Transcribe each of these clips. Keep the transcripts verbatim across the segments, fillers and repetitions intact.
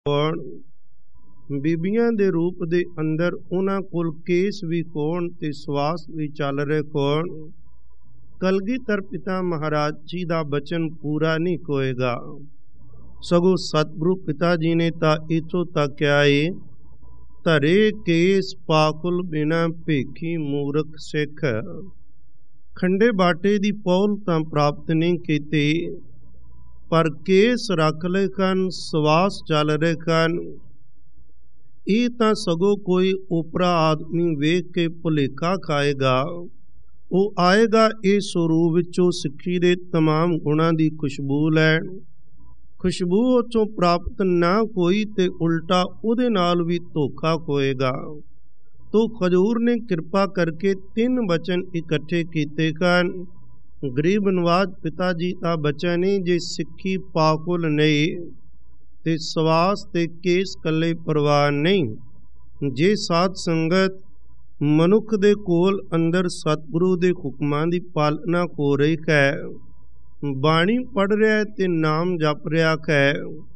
ਹੋਣ, ਬੀਬੀਆਂ ਦੇ ਰੂਪ ਦੇ ਅੰਦਰ ਉਹਨਾਂ ਕੋਲ ਕੇਸ ਵੀ ਹੋਣ ਤੇ ਸਵਾਸ ਵੀ ਚੱਲ ਰਹੇ ਹੋਣ। ਕਲਗੀਧਰ ਪਿਤਾ ਮਹਾਰਾਜ ਜੀ ਦਾ ਬਚਨ ਪੂਰਾ ਨਹੀਂ ਹੋਏਗਾ, ਸਗੋਂ ਸਤਿਗੁਰੂ ਪਿਤਾ ਜੀ ਨੇ ਤਾਂ ਇੱਥੋਂ ਤੱਕ ਕਿਹਾ ਏ, ਧਰੇ ਕੇਸ ਪਾਕੁਲ ਬਿਨਾ ਭੇਖੀ ਮੂਰਖ ਸਿੱਖ। ਖੰਡੇ ਬਾਟੇ ਦੀ ਪੌਲ ਤਾਂ ਪ੍ਰਾਪਤ ਨਹੀਂ ਕੀਤੀ, ਪਰ ਕੇਸ ਰੱਖ ਲਏ ਹਨ, ਸਵਾਸ ਚੱਲ ਰਹੇ ਹਨ। ਇਹ ਤਾਂ ਸਗੋਂ ਕੋਈ ਓਪਰਾ ਆਦਮੀ ਵੇਖ ਕੇ ਭੁਲੇਖਾ ਖਾਏਗਾ। ਉਹ ਆਏਗਾ ਇਹ ਸਰੂਪ ਵਿੱਚੋਂ ਸਿੱਖੀ ਦੇ ਤਮਾਮ ਗੁਣਾਂ ਦੀ ਖੁਸ਼ਬੂ ਲੈਣ। ਖੁਸ਼ਬੂ ਉਹ ਚੋਂ ਪ੍ਰਾਪਤ ਨਾ ਹੋਈ ਤੇ ਉਲਟਾ ਉਹਦੇ ਨਾਲ ਵੀ ਧੋਖਾ ਹੋਏਗਾ। ਤੋ ਹਜ਼ੂਰ ਨੇ ਕਿਰਪਾ ਕਰਕੇ ਤਿੰਨ ਬਚਨ ਇਕੱਠੇ ਕੀਤੇ ਹਨ। ਗਰੀਬ ਨਵਾਜ ਪਿਤਾ ਜੀ ਦਾ ਬਚਨ ਹੈ, ਜੇ ਸਿੱਖੀ ਪਾਕੁਲ ਨਹੀਂ ਤੇ ਸਵਾਸ ਤੇ ਕੇਸ ਕੱਲੇ ਪ੍ਰਵਾਨ ਨਹੀਂ। ਜੇ ਸਾਧ ਸੰਗਤ ਮਨੁੱਖ ਦੇ ਕੋਲ ਅੰਦਰ ਸਤਿਗੁਰੂ ਦੇ ਹੁਕਮਾਂ ਦੀ ਪਾਲਣਾ ਹੋ ਰਹੀ ਹੈ, ਬਾਣੀ ਪੜ੍ਹ ਰਿਹਾ ਤੇ ਨਾਮ ਜਪ ਰਿਹਾ ਹੈ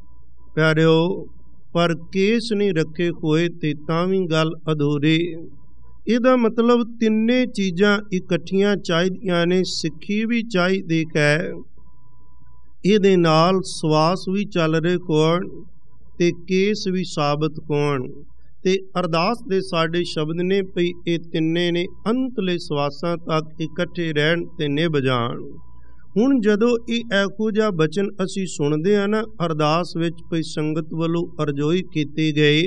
ਪਿਆਰਿਓ, ਪਰ ਕੇਸ ਨਹੀਂ ਰੱਖੇ ਹੋਏ ਤੇ ਤਾਂ ਵੀ ਗੱਲ ਅਧੂਰੀ। ਇਹਦਾ ਮਤਲਬ ਤਿੰਨੇ ਚੀਜ਼ਾਂ ਇਕੱਠੀਆਂ ਚਾਹੀਦੀਆਂ ਨੇ। ਸਿੱਖੀ ਵੀ ਚਾਹੀਦੀ ਹੈ, ਇਹਦੇ ਨਾਲ ਸਵਾਸ ਵੀ ਚੱਲ ਰਹੇ ਹੋਣ ਤੇ ਕੇਸ ਵੀ ਸਾਬਤ ਹੋਣ। ਤੇ ਅਰਦਾਸ ਦੇ ਸਾਡੇ ਸ਼ਬਦ ਨੇ ਪਈ ਇਹ ਤਿੰਨੇ ਨੇ ਅੰਤਲੇ ਸਵਾਸਾਂ ਤੱਕ ਇਕੱਠੇ ਰਹਿਣ ਤੇ ਨਿਭ ਜਾਣ। ਹੁਣ ਜਦੋਂ ਇਹ ਇਹੋ ਜਿਹਾ ਬਚਨ ਅਸੀਂ ਸੁਣਦੇ ਹਾਂ ਨਾ, ਅਰਦਾਸ ਵਿੱਚ ਪਈ ਸੰਗਤ ਵੱਲੋਂ ਅਰਜ਼ੋਈ ਕੀਤੀ ਗਈ,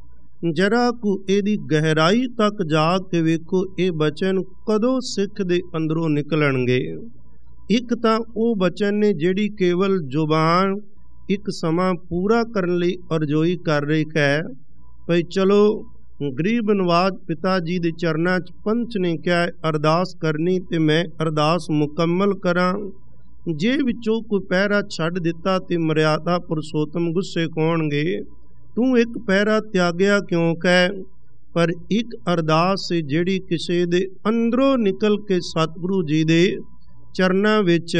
ਜਰਾ ਕੁ ਇਹਦੀ ਗਹਿਰਾਈ ਤੱਕ ਜਾ ਕੇ ਵੇਖੋ ਇਹ ਬਚਨ ਕਦੋਂ ਸਿੱਖ ਦੇ ਅੰਦਰੋਂ ਨਿਕਲਣਗੇ। ਇੱਕ ਤਾਂ ਉਹ ਬਚਨ ਨੇ ਜਿਹੜੀ ਕੇਵਲ ਜ਼ੁਬਾਨ ਇੱਕ ਸਮਾਂ ਪੂਰਾ ਕਰਨ ਲਈ ਅਰਜ਼ੋਈ ਕਰ ਰਹੀ ਹੈ, ਭਈ ਚਲੋ ਗਰੀਬ ਨਵਾਜ ਪਿਤਾ ਜੀ ਦੇ ਚਰਨਾਂ 'ਚ ਪੰਚ ਨੇ ਕਿਹਾ ਅਰਦਾਸ ਕਰਨੀ ਤੇ ਮੈਂ ਅਰਦਾਸ ਮੁਕੰਮਲ ਕਰਾਂ। ਜੇ ਵਿੱਚੋਂ ਕੋਈ ਪਹਿਰਾ ਛੱਡ ਦਿੱਤਾ ਤੇ ਮਰਿਆਦਾ ਪੁਰਸ਼ੋਤਮ ਗੁੱਸੇ ਹੋਣਗੇ, ਤੂੰ ਇੱਕ ਪਹਿਰਾ ਤਿਆਗਿਆ ਕਿਉਂ ਕਹਿ। ਪਰ ਇੱਕ ਅਰਦਾਸ ਜਿਹੜੀ ਕਿਸੇ ਦੇ ਅੰਦਰੋਂ ਨਿਕਲ ਕੇ ਸਤਿਗੁਰੂ ਜੀ ਦੇ ਚਰਨਾਂ ਵਿੱਚ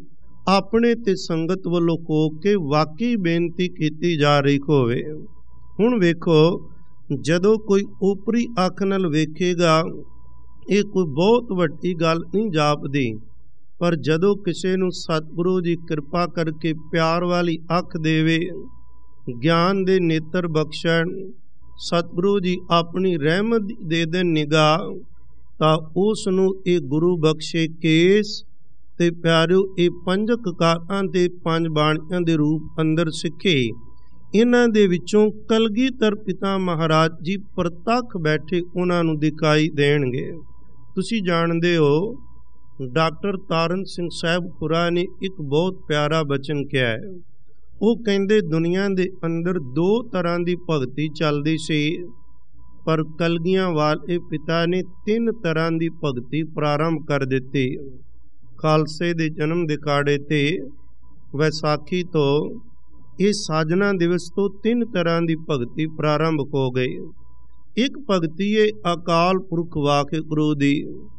ਆਪਣੇ ਤੇ ਸੰਗਤ ਵੱਲੋਂ ਹੋ ਕੇ ਵਾਕਈ ਬੇਨਤੀ ਕੀਤੀ ਜਾ ਰਹੀ ਹੋਵੇ। ਹੁਣ ਵੇਖੋ, ਜਦੋਂ ਕੋਈ ਓਪਰੀ ਅੱਖ ਨਾਲ ਵੇਖੇਗਾ ਇਹ ਕੋਈ ਬਹੁਤ ਵੱਡੀ ਗੱਲ ਨਹੀਂ ਜਾਪਦੀ, ਪਰ ਜਦੋਂ ਕਿਸੇ ਨੂੰ ਸਤਿਗੁਰੂ ਜੀ ਕਿਰਪਾ ਕਰਕੇ ਪਿਆਰ ਵਾਲੀ ਅੱਖ ਦੇਵੇ, ਗਿਆਨ ਦੇ ਨੇਤਰ ਬਖਸ਼ਣ, ਸਤਿਗੁਰੂ ਜੀ ਆਪਣੀ ਰਹਿਮਤ ਦੇ ਦੇਣ ਨਿਗਾਹ, ਤਾਂ ਉਸ ਨੂੰ ਇਹ ਗੁਰੂ ਬਖਸ਼ੇ ਕੇਸ ਤੇ ਪਿਆਰਿਓ ਇਹ ਪੰਜ ਕਕਾਰਾਂ ਤੇ ਪੰਜ ਬਾਣੀਆਂ ਦੇ ਰੂਪ ਅੰਦਰ ਸਿੱਖੇ। ਇਹਨਾਂ ਦੇ ਵਿੱਚੋਂ ਕਲਗੀਧਰ ਪਿਤਾ ਮਹਾਰਾਜ ਜੀ ਪ੍ਰਤੱਖ ਬੈਠੇ ਉਹਨਾਂ ਨੂੰ ਦਿਖਾਈ ਦੇਣਗੇ। ਤੁਸੀਂ ਜਾਣਦੇ ਹੋ ਡਾਕਟਰ ਤਾਰਨ ਸਿੰਘ ਸਾਹਿਬ ਖੁਰਾ ਨੇ ਇੱਕ ਬਹੁਤ ਪਿਆਰਾ ਬਚਨ ਕਿਹਾ ਹੈ। ਉਹ ਕਹਿੰਦੇ ਦੁਨੀਆ ਦੇ ਅੰਦਰ ਦੋ ਤਰ੍ਹਾਂ ਦੀ ਭਗਤੀ ਚੱਲਦੀ ਸੀ, ਪਰ ਕਲਗੀਆਂ ਵਾਲੇ ਪਿਤਾ ਨੇ ਤਿੰਨ ਤਰ੍ਹਾਂ ਦੀ ਭਗਤੀ ਪ੍ਰਾਰੰਭ ਕਰ ਦਿੱਤੀ। ਖਾਲਸੇ ਦੇ ਜਨਮ ਦਿਹਾੜੇ ਤੇ ਵਿਸਾਖੀ ਤੋਂ ਇਹ ਸਾਜਨਾ ਦਿਵਸ ਤੋਂ ਤਿੰਨ ਤਰ੍ਹਾਂ ਦੀ ਭਗਤੀ ਪ੍ਰਾਰੰਭ ਹੋ ਗਈ। ਇੱਕ ਭਗਤੀ ਹੈ ਅਕਾਲ ਪੁਰਖ ਵਾਹਿਗੁਰੂ ਦੀ,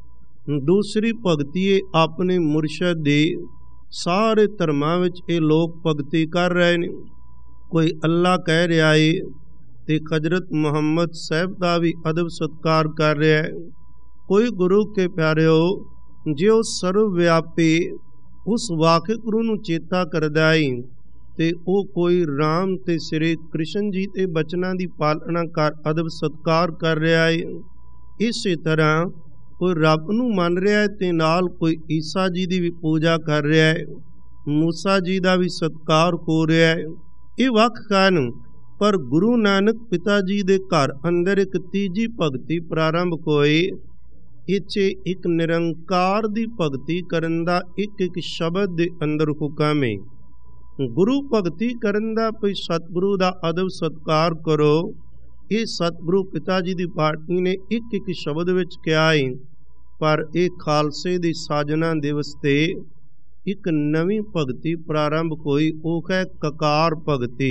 ਦੂਸਰੀ ਭਗਤੀ ਹੈ ਆਪਣੇ ਮੁਰਸ਼ਦ ਦੀ। ਸਾਰੇ ਧਰਮਾਂ ਵਿੱਚ ਇਹ ਲੋਕ ਭਗਤੀ ਕਰ ਰਹੇ ਨੇ। ਕੋਈ ਅੱਲਾ ਕਹਿ ਰਿਹਾ ਹੈ ਤੇ ਹਜ਼ਰਤ ਮੁਹੰਮਦ ਸਾਹਿਬ ਦਾ ਵੀ ਅਦਬ ਸਤਕਾਰ ਕਰ ਰਿਹਾ ਹੈ। ਕੋਈ ਗੁਰੂ ਕੇ ਪਿਆਰਿਓ ਜੇ ਉਹ ਸਰਵ ਵਿਆਪੀ ਉਸ ਵਾਹਿਗੁਰੂ ਨੂੰ ਚੇਤਾ ਕਰਦਾ ਹੈ ਤੇ ਉਹ ਕੋਈ ਰਾਮ ਤੇ ਸ੍ਰੀ ਕ੍ਰਿਸ਼ਨ ਜੀ ਦੇ ਬਚਨਾਂ ਦੀ ਪਾਲਣਾ ਕਰ ਅਦਬ ਸਤਕਾਰ ਕਰ ਰਿਹਾ ਹੈ। ਇਸੇ ਤਰ੍ਹਾਂ ਕੋਈ ਰੱਬ ਨੂੰ ਮੰਨ ਰਿਹਾ ਹੈ ਤੇ ਨਾਲ ਕੋਈ ਈਸਾ ਜੀ ਦੀ ਵੀ ਪੂਜਾ ਕਰ ਰਿਹਾ ਹੈ, ਮੂਸਾ ਜੀ ਦਾ ਵੀ ਸਤਕਾਰ ਹੋ ਰਿਹਾ ਹੈ। ਇਹ ਵੱਖ ਹਨ, ਪਰ ਗੁਰੂ ਨਾਨਕ ਪਿਤਾ ਜੀ ਦੇ ਘਰ ਅੰਦਰ ਇੱਕ ਤੀਜੀ ਭਗਤੀ ਪ੍ਰਾਰੰਭ ਹੋਈ। ਇੱਥੇ ਇੱਕ ਨਿਰੰਕਾਰ ਦੀ ਭਗਤੀ ਕਰਨ ਦਾ ਇੱਕ ਇੱਕ ਸ਼ਬਦ ਦੇ ਅੰਦਰ ਹੁਕਮ ਹੈ। ਗੁਰੂ ਭਗਤੀ ਕਰਨ ਦਾ ਕੋਈ ਸਤਿਗੁਰੂ ਦਾ ਅਦਬ ਸਤਕਾਰ ਕਰੋ। ਇਹ ਸਤਿਗੁਰੂ ਪਿਤਾ ਜੀ ਦੀ ਬਾਣੀ ਨੇ ਇੱਕ ਇੱਕ ਸ਼ਬਦ ਵਿੱਚ ਕਿਹਾ ਹੈ, ਪਰ ਇਹ ਖਾਲਸੇ ਦੀ ਸਾਜਨਾ ਦਿਵਸ ਤੇ ਇੱਕ ਨਵੀਂ ਭਗਤੀ ਪ੍ਰਾਰੰਭ ਹੋਈ, ਉਹ ਹੈ ਕਕਾਰ ਭਗਤੀ।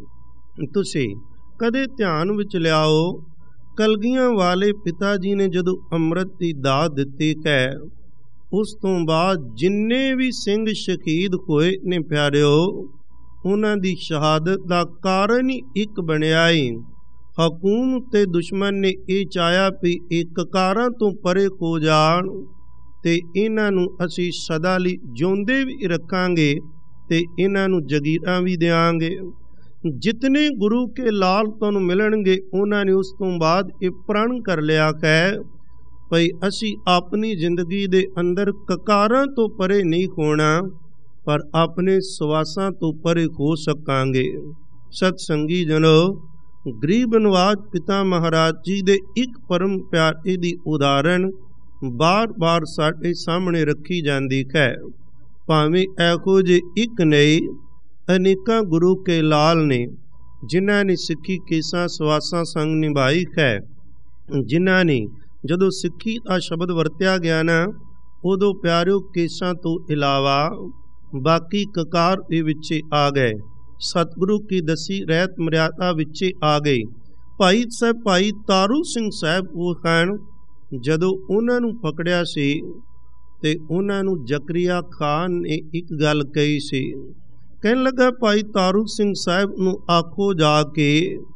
ਤੁਸੀਂ ਕਦੇ ਧਿਆਨ ਵਿੱਚ ਲਿਆਓ, ਕਲਗੀਆਂ ਵਾਲੇ ਪਿਤਾ ਜੀ ਨੇ ਜਦੋਂ ਅੰਮ੍ਰਿਤ ਦੀ ਦਾਤ ਦਿੱਤੀ ਹੈ, ਉਸ ਤੋਂ ਬਾਅਦ ਜਿੰਨੇ ਵੀ ਸਿੰਘ ਸ਼ਹੀਦ ਹੋਏ ਨੇ ਪਿਆਰਿਓ, ਉਹਨਾਂ ਦੀ ਸ਼ਹਾਦਤ ਦਾ ਕਾਰਨ ਹੀ ਇੱਕ ਬਣਿਆ ਏ। ਹਕੂਮ ਤੇ ਦੁਸ਼ਮਣ ਨੇ ਇਹ ਚਾਹਿਆ ਵੀ ਇਹ ਕਕਾਰਾਂ ਤੋਂ ਪਰੇ ਹੋ ਜਾਣ ਤੇ ਇਹਨਾਂ ਨੂੰ ਅਸੀਂ ਸਦਾ ਲਈ ਜਿਉਂਦੇ ਵੀ ਰੱਖਾਂਗੇ ਤੇ ਇਹਨਾਂ ਨੂੰ ਜਗੀਰਾਂ ਵੀ ਦਿਆਂਗੇ। ਜਿਤਨੇ ਗੁਰੂ ਕੇ ਲਾਲ ਤੁਹਾਨੂੰ ਮਿਲਣਗੇ ਉਹਨਾਂ ਨੇ ਉਸ ਤੋਂ ਬਾਅਦ ਇਹ ਪ੍ਰਣ ਕਰ ਲਿਆ ਹੈ ਭਈ ਅਸੀਂ ਆਪਣੀ ਜ਼ਿੰਦਗੀ ਦੇ ਅੰਦਰ ਕਕਾਰਾਂ ਤੋਂ ਪਰੇ ਨਹੀਂ ਹੋਣਾ, ਪਰ ਆਪਣੇ ਸਵਾਸਾਂ ਤੋਂ ਪਰੇ ਹੋ ਸਕਾਂਗੇ। ਸਤ ਸੰਗੀ ਜਨੋ, ਗਰੀਬ ਨਵਾਜ ਪਿਤਾ ਮਹਾਰਾਜ ਜੀ ਦੇ ਇੱਕ ਪਰਮ ਪਿਆਰੇ ਦੀ ਉਦਾਹਰਣ ਬਾਰ-ਬਾਰ ਸਾਡੇ ਸਾਹਮਣੇ ਰੱਖੀ ਜਾਂਦੀ ਹੈ। ਭਾਵੇਂ ਇਹੋ ਜਿਹੇ ਇੱਕ ਨਹੀਂ, ਅਨੇਕਾਂ ਗੁਰੂ ਕੇ ਲਾਲ ਨੇ ਜਿਨ੍ਹਾਂ ਨੇ ਸਿੱਖੀ ਕੇਸਾਂ ਸਵਾਸਾਂ ਸੰਗ ਨਿਭਾਈ ਹੈ, ਜਿਨ੍ਹਾਂ ਨੇ ਜਦੋਂ ਸਿੱਖੀ ਦਾ ਸ਼ਬਦ ਵਰਤਿਆ ਗਿਆ ਨਾ, ਉਦੋਂ ਪਿਆਰਿਓ ਕੇਸਾਂ ਤੋਂ ਇਲਾਵਾ ਬਾਕੀ ਕਕਾਰ ਦੇ ਵਿੱਚ ਆ ਗਏ। ਸਤਿਗੁਰੂ ਕੀ ਦਸੀ ਰਹਿਤ ਮਰਿਆਦਾ ਵਿੱਚ ਆ ਗਈ। ਭਾਈ ਸਾਹਿਬ ਭਾਈ ਤਾਰੂ ਸਿੰਘ ਸਾਹਿਬ ਉਹ ਹਨ, ਜਦੋਂ ਉਹਨਾਂ ਨੂੰ ਪਕੜਿਆ ਸੀ ਤੇ ਉਹਨਾਂ ਨੂੰ ਜ਼ਕਰੀਆ ਖਾਨ ਨੇ ਇੱਕ ਗੱਲ ਕਹੀ ਸੀ। ਕਹਿਣ ਲੱਗਾ ਭਾਈ ਤਾਰੂ ਸਿੰਘ ਸਾਹਿਬ ਨੂੰ ਆਖੋ ਜਾ ਕੇ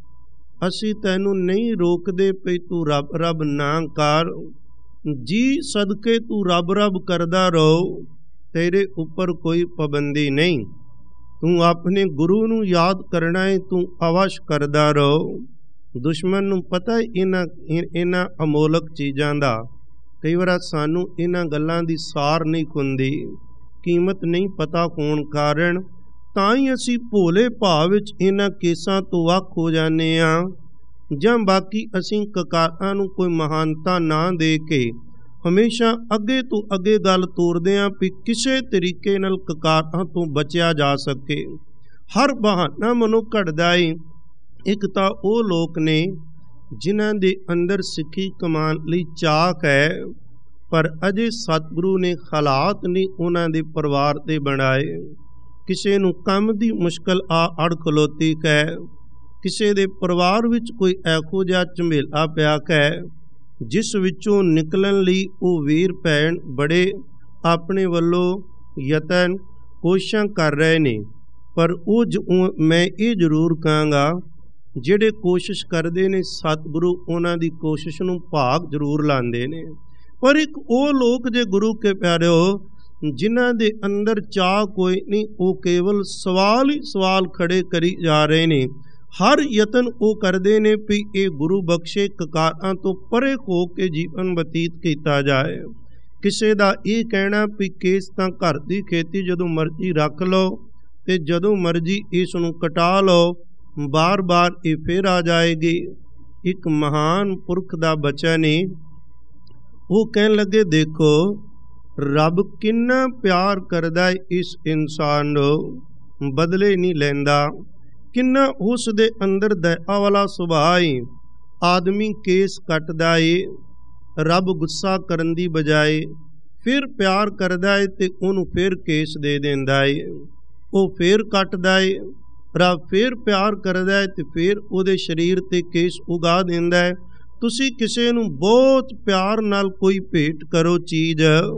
ਅਸੀਂ ਤੈਨੂੰ ਨਹੀਂ ਰੋਕਦੇ ਪਈ, ਤੂੰ ਰੱਬ ਰੱਬ ਨਾ ਕਰ, ਜੀ ਸਦਕੇ ਤੂੰ ਰੱਬ ਰੱਬ ਕਰਦਾ ਰਹੋ, ਤੇਰੇ ਉੱਪਰ ਕੋਈ ਪਾਬੰਦੀ ਨਹੀਂ, ਤੂੰ ਆਪਣੇ ਗੁਰੂ ਨੂੰ ਯਾਦ ਕਰਨਾ ਹੈ, ਤੂੰ ਅਵਸ਼ ਕਰਦਾ ਰਹੋ। ਦੁਸ਼ਮਣ ਨੂੰ ਪਤਾ ਇਹਨਾਂ ਇਹਨਾਂ ਅਮੋਲਕ ਚੀਜ਼ਾਂ ਦਾ, ਕਈ ਵਾਰ ਸਾਨੂੰ ਇਹਨਾਂ ਗੱਲਾਂ ਦੀ ਸਾਰ ਨਹੀਂ ਹੁੰਦੀ, ਕੀਮਤ ਨਹੀਂ ਪਤਾ ਹੋਣ ਕਾਰਨ ਤਾਂ ਹੀ ਅਸੀਂ ਭੋਲੇ ਭਾਵ ਵਿੱਚ ਇਹਨਾਂ ਕੇਸਾਂ ਤੋਂ ਵੱਖ ਹੋ ਜਾਂਦੇ ਹਾਂ, ਜਾਂ ਬਾਕੀ ਅਸੀਂ ਕਕਾਰਾਂ ਨੂੰ ਕੋਈ ਮਹਾਨਤਾ ਨਾ ਦੇ ਕੇ ਹਮੇਸ਼ਾ ਅੱਗੇ ਤੋਂ ਅੱਗੇ ਗੱਲ ਤੋਰਦੇ ਹਾਂ ਵੀ ਕਿਸੇ ਤਰੀਕੇ ਨਾਲ ਕਕਾਰਾਂ ਤੋਂ ਬਚਿਆ ਜਾ ਸਕੇ। ਹਰ ਬਹਾਨਾ ਮਨੁੱਖ ਘੜਦਾ ਏ। ਇੱਕ ਤਾਂ ਉਹ ਲੋਕ ਨੇ ਜਿਨ੍ਹਾਂ ਦੇ ਅੰਦਰ ਸਿੱਖੀ ਕਮਾਉਣ ਲਈ ਚਾਕ ਹੈ, ਪਰ ਅਜੇ ਸਤਿਗੁਰੂ ਨੇ ਹਾਲਾਤ ਨਹੀਂ ਉਹਨਾਂ ਦੇ ਪਰਿਵਾਰ ਤੇ ਬਣਾਏ। ਕਿਸੇ ਨੂੰ ਕੰਮ ਦੀ ਮੁਸ਼ਕਲ ਆ ਅੜ ਖਲੋਤੀ ਹੈ, ਕਿਸੇ ਦੇ ਪਰਿਵਾਰ ਵਿੱਚ ਕੋਈ ਇਹੋ ਜਿਹਾ ਝਮੇਲਾ ਪਿਆ ਹੈ ਜਿਸ ਵਿੱਚੋਂ ਨਿਕਲਣ ਲਈ ਉਹ ਵੀਰ ਭੈਣ ਬੜੇ ਆਪਣੇ ਵੱਲੋਂ ਯਤਨ ਕੋਸ਼ਿਸ਼ਾਂ ਕਰ ਰਹੇ ਨੇ। ਪਰ ਉਹ ਮੈਂ ਇਹ ਜ਼ਰੂਰ ਕਹਾਂਗਾ, ਜਿਹੜੇ ਕੋਸ਼ਿਸ਼ ਕਰਦੇ ਨੇ ਸਤਿਗੁਰੂ ਉਹਨਾਂ ਦੀ ਕੋਸ਼ਿਸ਼ ਨੂੰ ਭਾਗ ਜ਼ਰੂਰ ਲਾਉਂਦੇ ਨੇ। ਪਰ ਇੱਕ ਉਹ ਲੋਕ ਜੇ ਗੁਰੂ ਕੇ ਪਿਆਰਿਓ ਜਿਨ੍ਹਾਂ ਦੇ ਅੰਦਰ ਚਾਹ ਕੋਈ ਨਹੀਂ, ਉਹ ਕੇਵਲ ਸਵਾਲ ਹੀ ਸਵਾਲ ਖੜੇ ਕਰੀ ਜਾ ਰਹੇ ਨੇ। ਹਰ ਯਤਨ ਉਹ ਕਰਦੇ ਨੇ ਵੀ ਇਹ ਗੁਰੂ ਬਖਸ਼ੇ ਕਕਾਰਾਂ ਤੋਂ ਪਰੇ ਹੋ ਕੇ ਜੀਵਨ ਬਤੀਤ ਕੀਤਾ ਜਾਏ। ਕਿਸੇ ਦਾ ਇਹ ਕਹਿਣਾ ਵੀ ਕੇਸ ਤਾਂ ਘਰ ਦੀ ਖੇਤੀ ਜਦੋਂ ਮਰਜ਼ੀ ਰੱਖ ਲਓ ਤੇ ਜਦੋਂ ਮਰਜ਼ੀ ਇਸ ਨੂੰ ਕਟਾ ਲਓ, ਬਾਰ-ਬਾਰ ਇਹ ਫਿਰ ਆ ਜਾਏਗੀ। ਇੱਕ ਮਹਾਨ ਪੁਰਖ ਦਾ ਬਚਨ ਹੈ, ਉਹ ਕਹਿਣ ਲੱਗੇ ਦੇਖੋ ਰੱਬ ਕਿੰਨਾ ਪਿਆਰ ਕਰਦਾ ਹੈ ਇਸ ਇਨਸਾਨ ਨੂੰ, ਬਦਲੇ ਨਹੀਂ ਲੈਂਦਾ, ਕਿੰਨਾ ਉਸ ਦੇ ਅੰਦਰ ਦਇਆ ਵਾਲਾ ਸੁਭਾਅ ਹੈ। ਆਦਮੀ ਕੇਸ ਕੱਟਦਾ ਏ, ਰੱਬ ਗੁੱਸਾ ਕਰਨ ਦੀ ਬਜਾਏ ਫਿਰ ਪਿਆਰ ਕਰਦਾ ਏ ਤੇ ਉਹਨੂੰ ਫਿਰ ਕੇਸ ਦੇ ਦਿੰਦਾ ਏ। ਉਹ ਫਿਰ ਕੱਟਦਾ ਏ, ਰੱਬ ਫਿਰ ਪਿਆਰ ਕਰਦਾ ਹੈ ਤੇ ਫਿਰ ਉਹਦੇ ਸਰੀਰ ਤੇ ਕੇਸ ਉਗਾ ਦਿੰਦਾ ਹੈ। ਤੁਸੀਂ ਕਿਸੇ ਨੂੰ ਬਹੁਤ ਪਿਆਰ ਨਾਲ ਕੋਈ ਭੇਟ ਕਰੋ, ਚੀਜ਼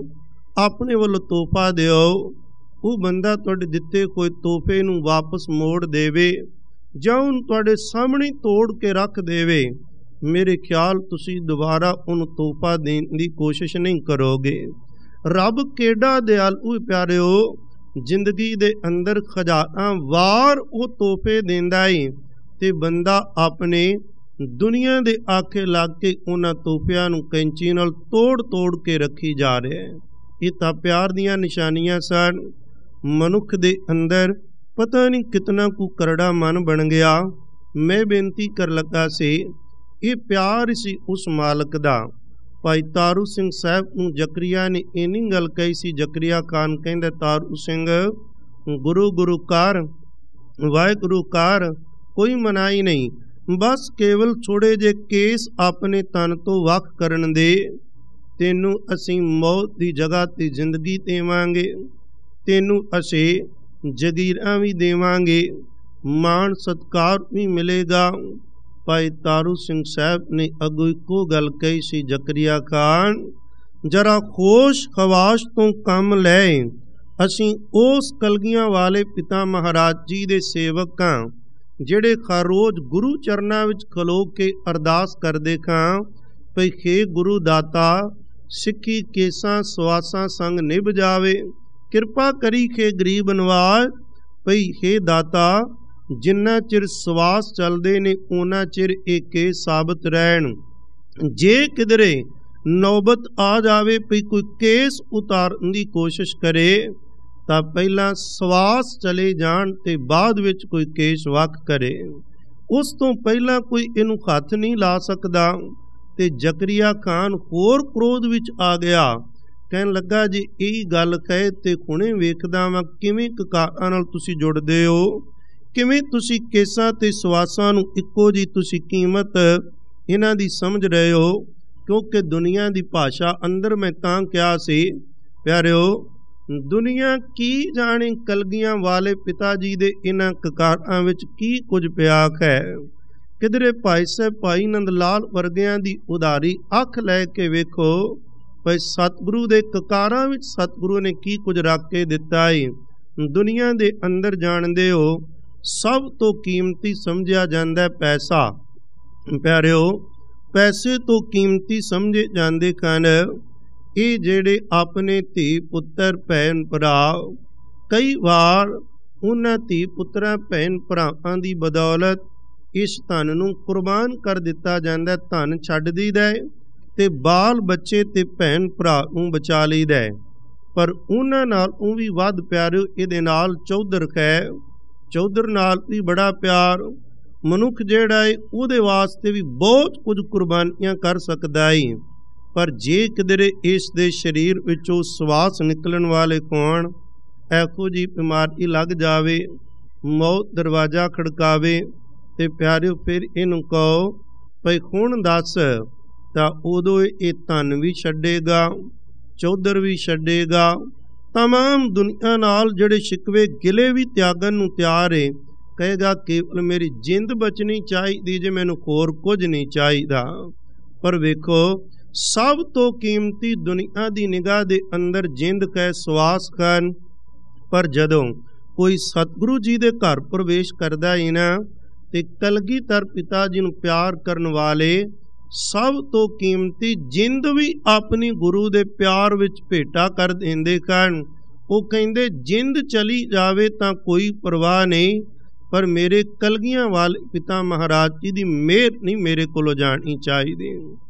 ਆਪਣੇ ਵੱਲੋਂ ਤੋਹਫਾ ਦਿਓ, ਉਹ ਬੰਦਾ ਤੁਹਾਡੇ ਦਿੱਤੇ ਕੋਈ ਤੋਹਫੇ ਨੂੰ ਵਾਪਸ ਮੋੜ ਦੇਵੇ ਜਾਂ ਉਹਨੂੰ ਤੁਹਾਡੇ ਸਾਹਮਣੇ ਤੋੜ ਕੇ ਰੱਖ ਦੇਵੇ, ਮੇਰੇ ਖਿਆਲ ਤੁਸੀਂ ਦੁਬਾਰਾ ਉਹਨੂੰ ਤੋਹਫਾ ਦੇਣ ਦੀ ਕੋਸ਼ਿਸ਼ ਨਹੀਂ ਕਰੋਗੇ। ਰੱਬ ਕਿਹੜਾ ਦਿਆਲੂ ਪਿਆਰਿਓ, ਜ਼ਿੰਦਗੀ ਦੇ ਅੰਦਰ ਖਜ਼ਾਨਾ ਵਾਰ ਉਹ ਤੋਹਫੇ ਦਿੰਦਾ ਏ ਤੇ ਬੰਦਾ ਆਪਣੇ ਦੁਨੀਆ ਦੇ ਆਖੇ ਲੱਗ ਕੇ ਉਹਨਾਂ ਤੋਹਫਿਆਂ ਨੂੰ ਕੈਂਚੀ ਨਾਲ ਤੋੜ ਤੋੜ ਕੇ ਰੱਖੀ ਜਾ ਰਿਹਾ ਹੈ। ਇਹ ਤਾਂ ਪਿਆਰ ਦੀਆਂ ਨਿਸ਼ਾਨੀਆਂ ਸਨ। ਮਨੁੱਖ ਦੇ ਅੰਦਰ ਪਤਾ ਨਹੀਂ ਕਿਤਨਾ ਕੁ ਕਰੜਾ ਮਨ ਬਣ ਗਿਆ। ਮੈਂ ਬੇਨਤੀ ਕਰ ਲੱਗਾ ਸੀ, ਇਹ ਪਿਆਰ ਸੀ ਉਸ ਮਾਲਕ ਦਾ। ਭਾਈ ਤਾਰੂ ਸਿੰਘ ਸਾਹਿਬ ਨੂੰ ਜ਼ਕਰੀਆ ਨੇ ਇੰਨੀ ਗੱਲ ਕਹੀ ਸੀ। ਜ਼ਕਰੀਆ ਖਾਨ ਕਹਿੰਦਾ ਤਾਰੂ ਸਿੰਘ ਗੁਰੂ ਗੁਰੂ ਕਰ, ਵਾਹਿਗੁਰੂ ਕਰ, ਕੋਈ ਮਨਾਈ ਨਹੀਂ, ਬਸ ਕੇਵਲ ਥੋੜੇ ਜੇ ਕੇਸ ਆਪਣੇ ਤਨ ਤੋਂ ਵੱਖ ਕਰਨ ਦੇ, ਤੈਨੂੰ ਅਸੀਂ ਮੌਤ ਦੀ ਜਗ੍ਹਾ ਤੇ ਜ਼ਿੰਦਗੀ ਦੇਵਾਂਗੇ, ਤੈਨੂੰ ਅਸੀਂ ਜਗੀਰਾਂ ਵੀ ਦੇਵਾਂਗੇ, ਮਾਣ ਸਤਿਕਾਰ ਵੀ ਮਿਲੇਗਾ। ਭਾਈ ਤਾਰੂ ਸਿੰਘ ਸਾਹਿਬ ਨੇ ਅੱਗੋਂ ਇੱਕੋ ਗੱਲ ਕਹੀ ਸੀ, ਜ਼ਕਰੀਆ ਖਾਨ ਜਰਾ ਖੋਸ਼ ਖਵਾਸ਼ ਤੋਂ ਕੰਮ ਲੈ, ਅਸੀਂ ਉਸ ਕਲਗੀਆਂ ਵਾਲੇ ਪਿਤਾ ਮਹਾਰਾਜ ਜੀ ਦੇ ਸੇਵਕ ਹਾਂ, ਜਿਹੜੇ ਹਰ ਰੋਜ਼ ਗੁਰੂ ਚਰਨਾਂ ਵਿੱਚ ਖਲੋ ਕੇ ਅਰਦਾਸ ਕਰਦੇ ਖਾਂ ਭਈ ਹੇ ਗੁਰੂ ਦਾਤਾ, ਸਿੱਖੀ ਕੇਸਾਂ ਸਵਾਸਾਂ ਸੰਗ ਨਿਭ ਜਾਵੇ, ਕਿਰਪਾ ਕਰੀ ਹੇ ਗਰੀਬ ਨਵਾਜ। ਭਈ ਹੇ ਦਾਤਾ, ਜਿੰਨਾ ਚਿਰ ਸਵਾਸ ਚੱਲਦੇ ਨੇ ਉਹਨਾਂ ਚਿਰ ਇਹ ਕੇਸ ਸਾਬਤ ਰਹਿਣ। ਜੇ ਕਿਧਰੇ ਨੌਬਤ ਆ ਜਾਵੇ ਭਈ ਕੋਈ ਕੇਸ ਉਤਾਰਨ ਦੀ ਕੋਸ਼ਿਸ਼ ਕਰੇ ਤਾਂ ਪਹਿਲਾਂ ਸਵਾਸ ਚਲੇ ਜਾਣ ਤੇ ਬਾਅਦ ਵਿੱਚ ਕੋਈ ਕੇਸ ਵੱਖ ਕਰੇ। ਉਸ ਤੋਂ ਪਹਿਲਾਂ ਕੋਈ ਇਹਨੂੰ ਹੱਥ ਨਹੀਂ ਲਾ ਸਕਦਾ। ਤੇ ਜ਼ਕਰੀਆ ਖਾਨ ਹੋਰ ਕ੍ਰੋਧ ਵਿੱਚ ਆ ਗਿਆ, ਕਹਿਣ ਲੱਗਾ ਜੇ ਇਹ ਗੱਲ ਕਹੇ ਤੇ ਹੁਣੇ ਵੇਖਦਾ ਵਾਂ ਕਿਵੇਂ ਕਕਾਰਾਂ ਨਾਲ ਤੁਸੀਂ ਜੁੜਦੇ ਹੋ, ਕਿਵੇਂ ਤੁਸੀਂ ਕੇਸਾਂ ਤੇ ਸਵਾਸਾਂ ਨੂੰ ਇੱਕੋ ਜੀ ਤੁਸੀਂ ਕੀਮਤ ਇਹਨਾਂ ਦੀ ਸਮਝ ਰਹੇ ਹੋ। ਕਿਉਂਕਿ ਦੁਨੀਆ ਦੀ ਭਾਸ਼ਾ ਅੰਦਰ ਮੈਂ ਤਾਂ ਕਿਹਾ ਸੀ ਪਿਆਰਿਓ, ਦੁਨੀਆ ਕੀ ਜਾਣੇ ਕਲਗੀਆਂ ਵਾਲੇ ਪਿਤਾ ਜੀ ਦੇ ਇਹਨਾਂ ਕਕਾਰਾਂ ਵਿੱਚ ਕੀ ਕੁਝ ਪਿਆ ਹੈ। ਕਿਧਰੇ ਭਾਈ ਸਾਹਿਬ ਭਾਈ ਨੰਦ ਲਾਲ ਵਰਗਿਆਂ ਦੀ ਉਦਾਰੀ ਅੱਖ ਲੈ ਕੇ ਵੇਖੋ ਭਾਈ ਸਤਿਗੁਰੂ ਦੇ ਕਕਾਰਾਂ ਵਿੱਚ ਸਤਿਗੁਰੂ ਨੇ ਕੀ ਕੁਝ ਰੱਖ ਕੇ ਦਿੱਤਾ ਏ। ਦੁਨੀਆ ਦੇ ਅੰਦਰ ਜਾਣਦੇ ਹੋ ਸਭ ਤੋਂ ਕੀਮਤੀ ਸਮਝਿਆ ਜਾਂਦਾ ਪੈਸਾ। ਪਿਆਰਿਓ, ਪੈਸੇ ਤੋਂ ਕੀਮਤੀ ਸਮਝੇ ਜਾਂਦੇ ਹਨ ਇਹ ਜਿਹੜੇ ਆਪਣੇ ਧੀ ਪੁੱਤਰ ਭੈਣ ਭਰਾ, ਕਈ ਵਾਰ ਉਹਨਾਂ ਧੀ ਪੁੱਤਰਾਂ ਭੈਣ ਭਰਾਵਾਂ ਦੀ ਬਦੌਲਤ ਇਸ ਧਨ ਨੂੰ ਕੁਰਬਾਨ ਕਰ ਦਿੱਤਾ ਜਾਂਦਾ। ਧਨ ਛੱਡ ਦਈਦਾ ਤੇ ਬਾਲ ਬੱਚੇ ਤੇ ਭੈਣ ਭਰਾ ਨੂੰ ਬਚਾ ਲਈਦਾ। ਪਰ ਉਹਨਾਂ ਨਾਲ ਉਹ ਵੀ ਵੱਧ ਪਿਆਰਿਓ ਇਹਦੇ ਨਾਲ ਚੌਧਰ ਹੈ। ਚੌਧਰ ਨਾਲ ਵੀ ਬੜਾ ਪਿਆਰ। ਮਨੁੱਖ ਜਿਹੜਾ ਹੈ ਉਹਦੇ ਵਾਸਤੇ ਵੀ ਬਹੁਤ ਕੁਝ ਕੁਰਬਾਨੀਆਂ ਕਰ ਸਕਦਾ ਹੈ। ਪਰ ਜੇ ਕਿਧਰੇ ਇਸ ਦੇ ਸਰੀਰ ਵਿੱਚੋਂ ਸਵਾਸ ਨਿਕਲਣ ਵਾਲੇ ਕੋਣ, ਇਹੋ ਜਿਹੀ ਬਿਮਾਰੀ ਲੱਗ ਜਾਵੇ, ਮੌਤ ਦਰਵਾਜ਼ਾ ਖੜਕਾਵੇ ਤੇ ਪਿਆਰਿਓ ਫਿਰ ਇਹਨੂੰ ਕਹੋ ਭਈ ਹੁਣ ਦੱਸ, ਤਾਂ ਉਦੋਂ ਇਹ ਧਨ ਵੀ ਛੱਡੇਗਾ, ਚੌਧਰ ਵੀ ਛੱਡੇਗਾ, ਤਮਾਮ ਦੁਨੀਆ ਨਾਲ ਜਿਹੜੇ ਸ਼ਿਕਵੇ ਗਿਲੇ ਵੀ ਤਿਆਗਣ ਨੂੰ ਤਿਆਰ ਏ। ਕਹੇਗਾ ਕੇਵਲ ਮੇਰੀ ਜਿੰਦ ਬਚਣੀ ਚਾਹੀਦੀ ਜੇ, ਮੈਨੂੰ ਹੋਰ ਕੁਝ ਨਹੀਂ ਚਾਹੀਦਾ। ਪਰ ਵੇਖੋ ਸਭ ਤੋਂ ਕੀਮਤੀ ਦੁਨੀਆ ਦੀ ਨਿਗਾਹ ਦੇ ਅੰਦਰ ਜਿੰਦ ਕੈ ਸਵਾਸ ਕਰਨ। ਪਰ ਜਦੋਂ ਕੋਈ ਸਤਿਗੁਰੂ ਜੀ ਦੇ ਘਰ ਪ੍ਰਵੇਸ਼ ਕਰਦਾ ਹੀ ਨਾ ਤੇ ਕਲਗੀਧਰ ਪਿਤਾ ਜੀ ਨੂੰ ਪਿਆਰ ਕਰਨ ਵਾਲੇ ਸਭ ਤੋਂ ਕੀਮਤੀ ਜਿੰਦ ਵੀ ਆਪਣੀ ਗੁਰੂ ਦੇ ਪਿਆਰ ਵਿੱਚ ਭੇਟਾ ਕਰ ਦਿੰਦੇ ਹਨ। ਉਹ ਕਹਿੰਦੇ ਜਿੰਦ ਚਲੀ ਜਾਵੇ ਤਾਂ ਕੋਈ ਪਰਵਾਹ ਨਹੀਂ, ਪਰ ਮੇਰੇ ਕਲਗੀਆਂ ਵਾਲੇ ਪਿਤਾ ਮਹਾਰਾਜ ਜੀ ਦੀ ਮਿਹਰ ਨਹੀਂ ਮੇਰੇ ਕੋਲੋਂ ਜਾਣੀ ਚਾਹੀਦੀ।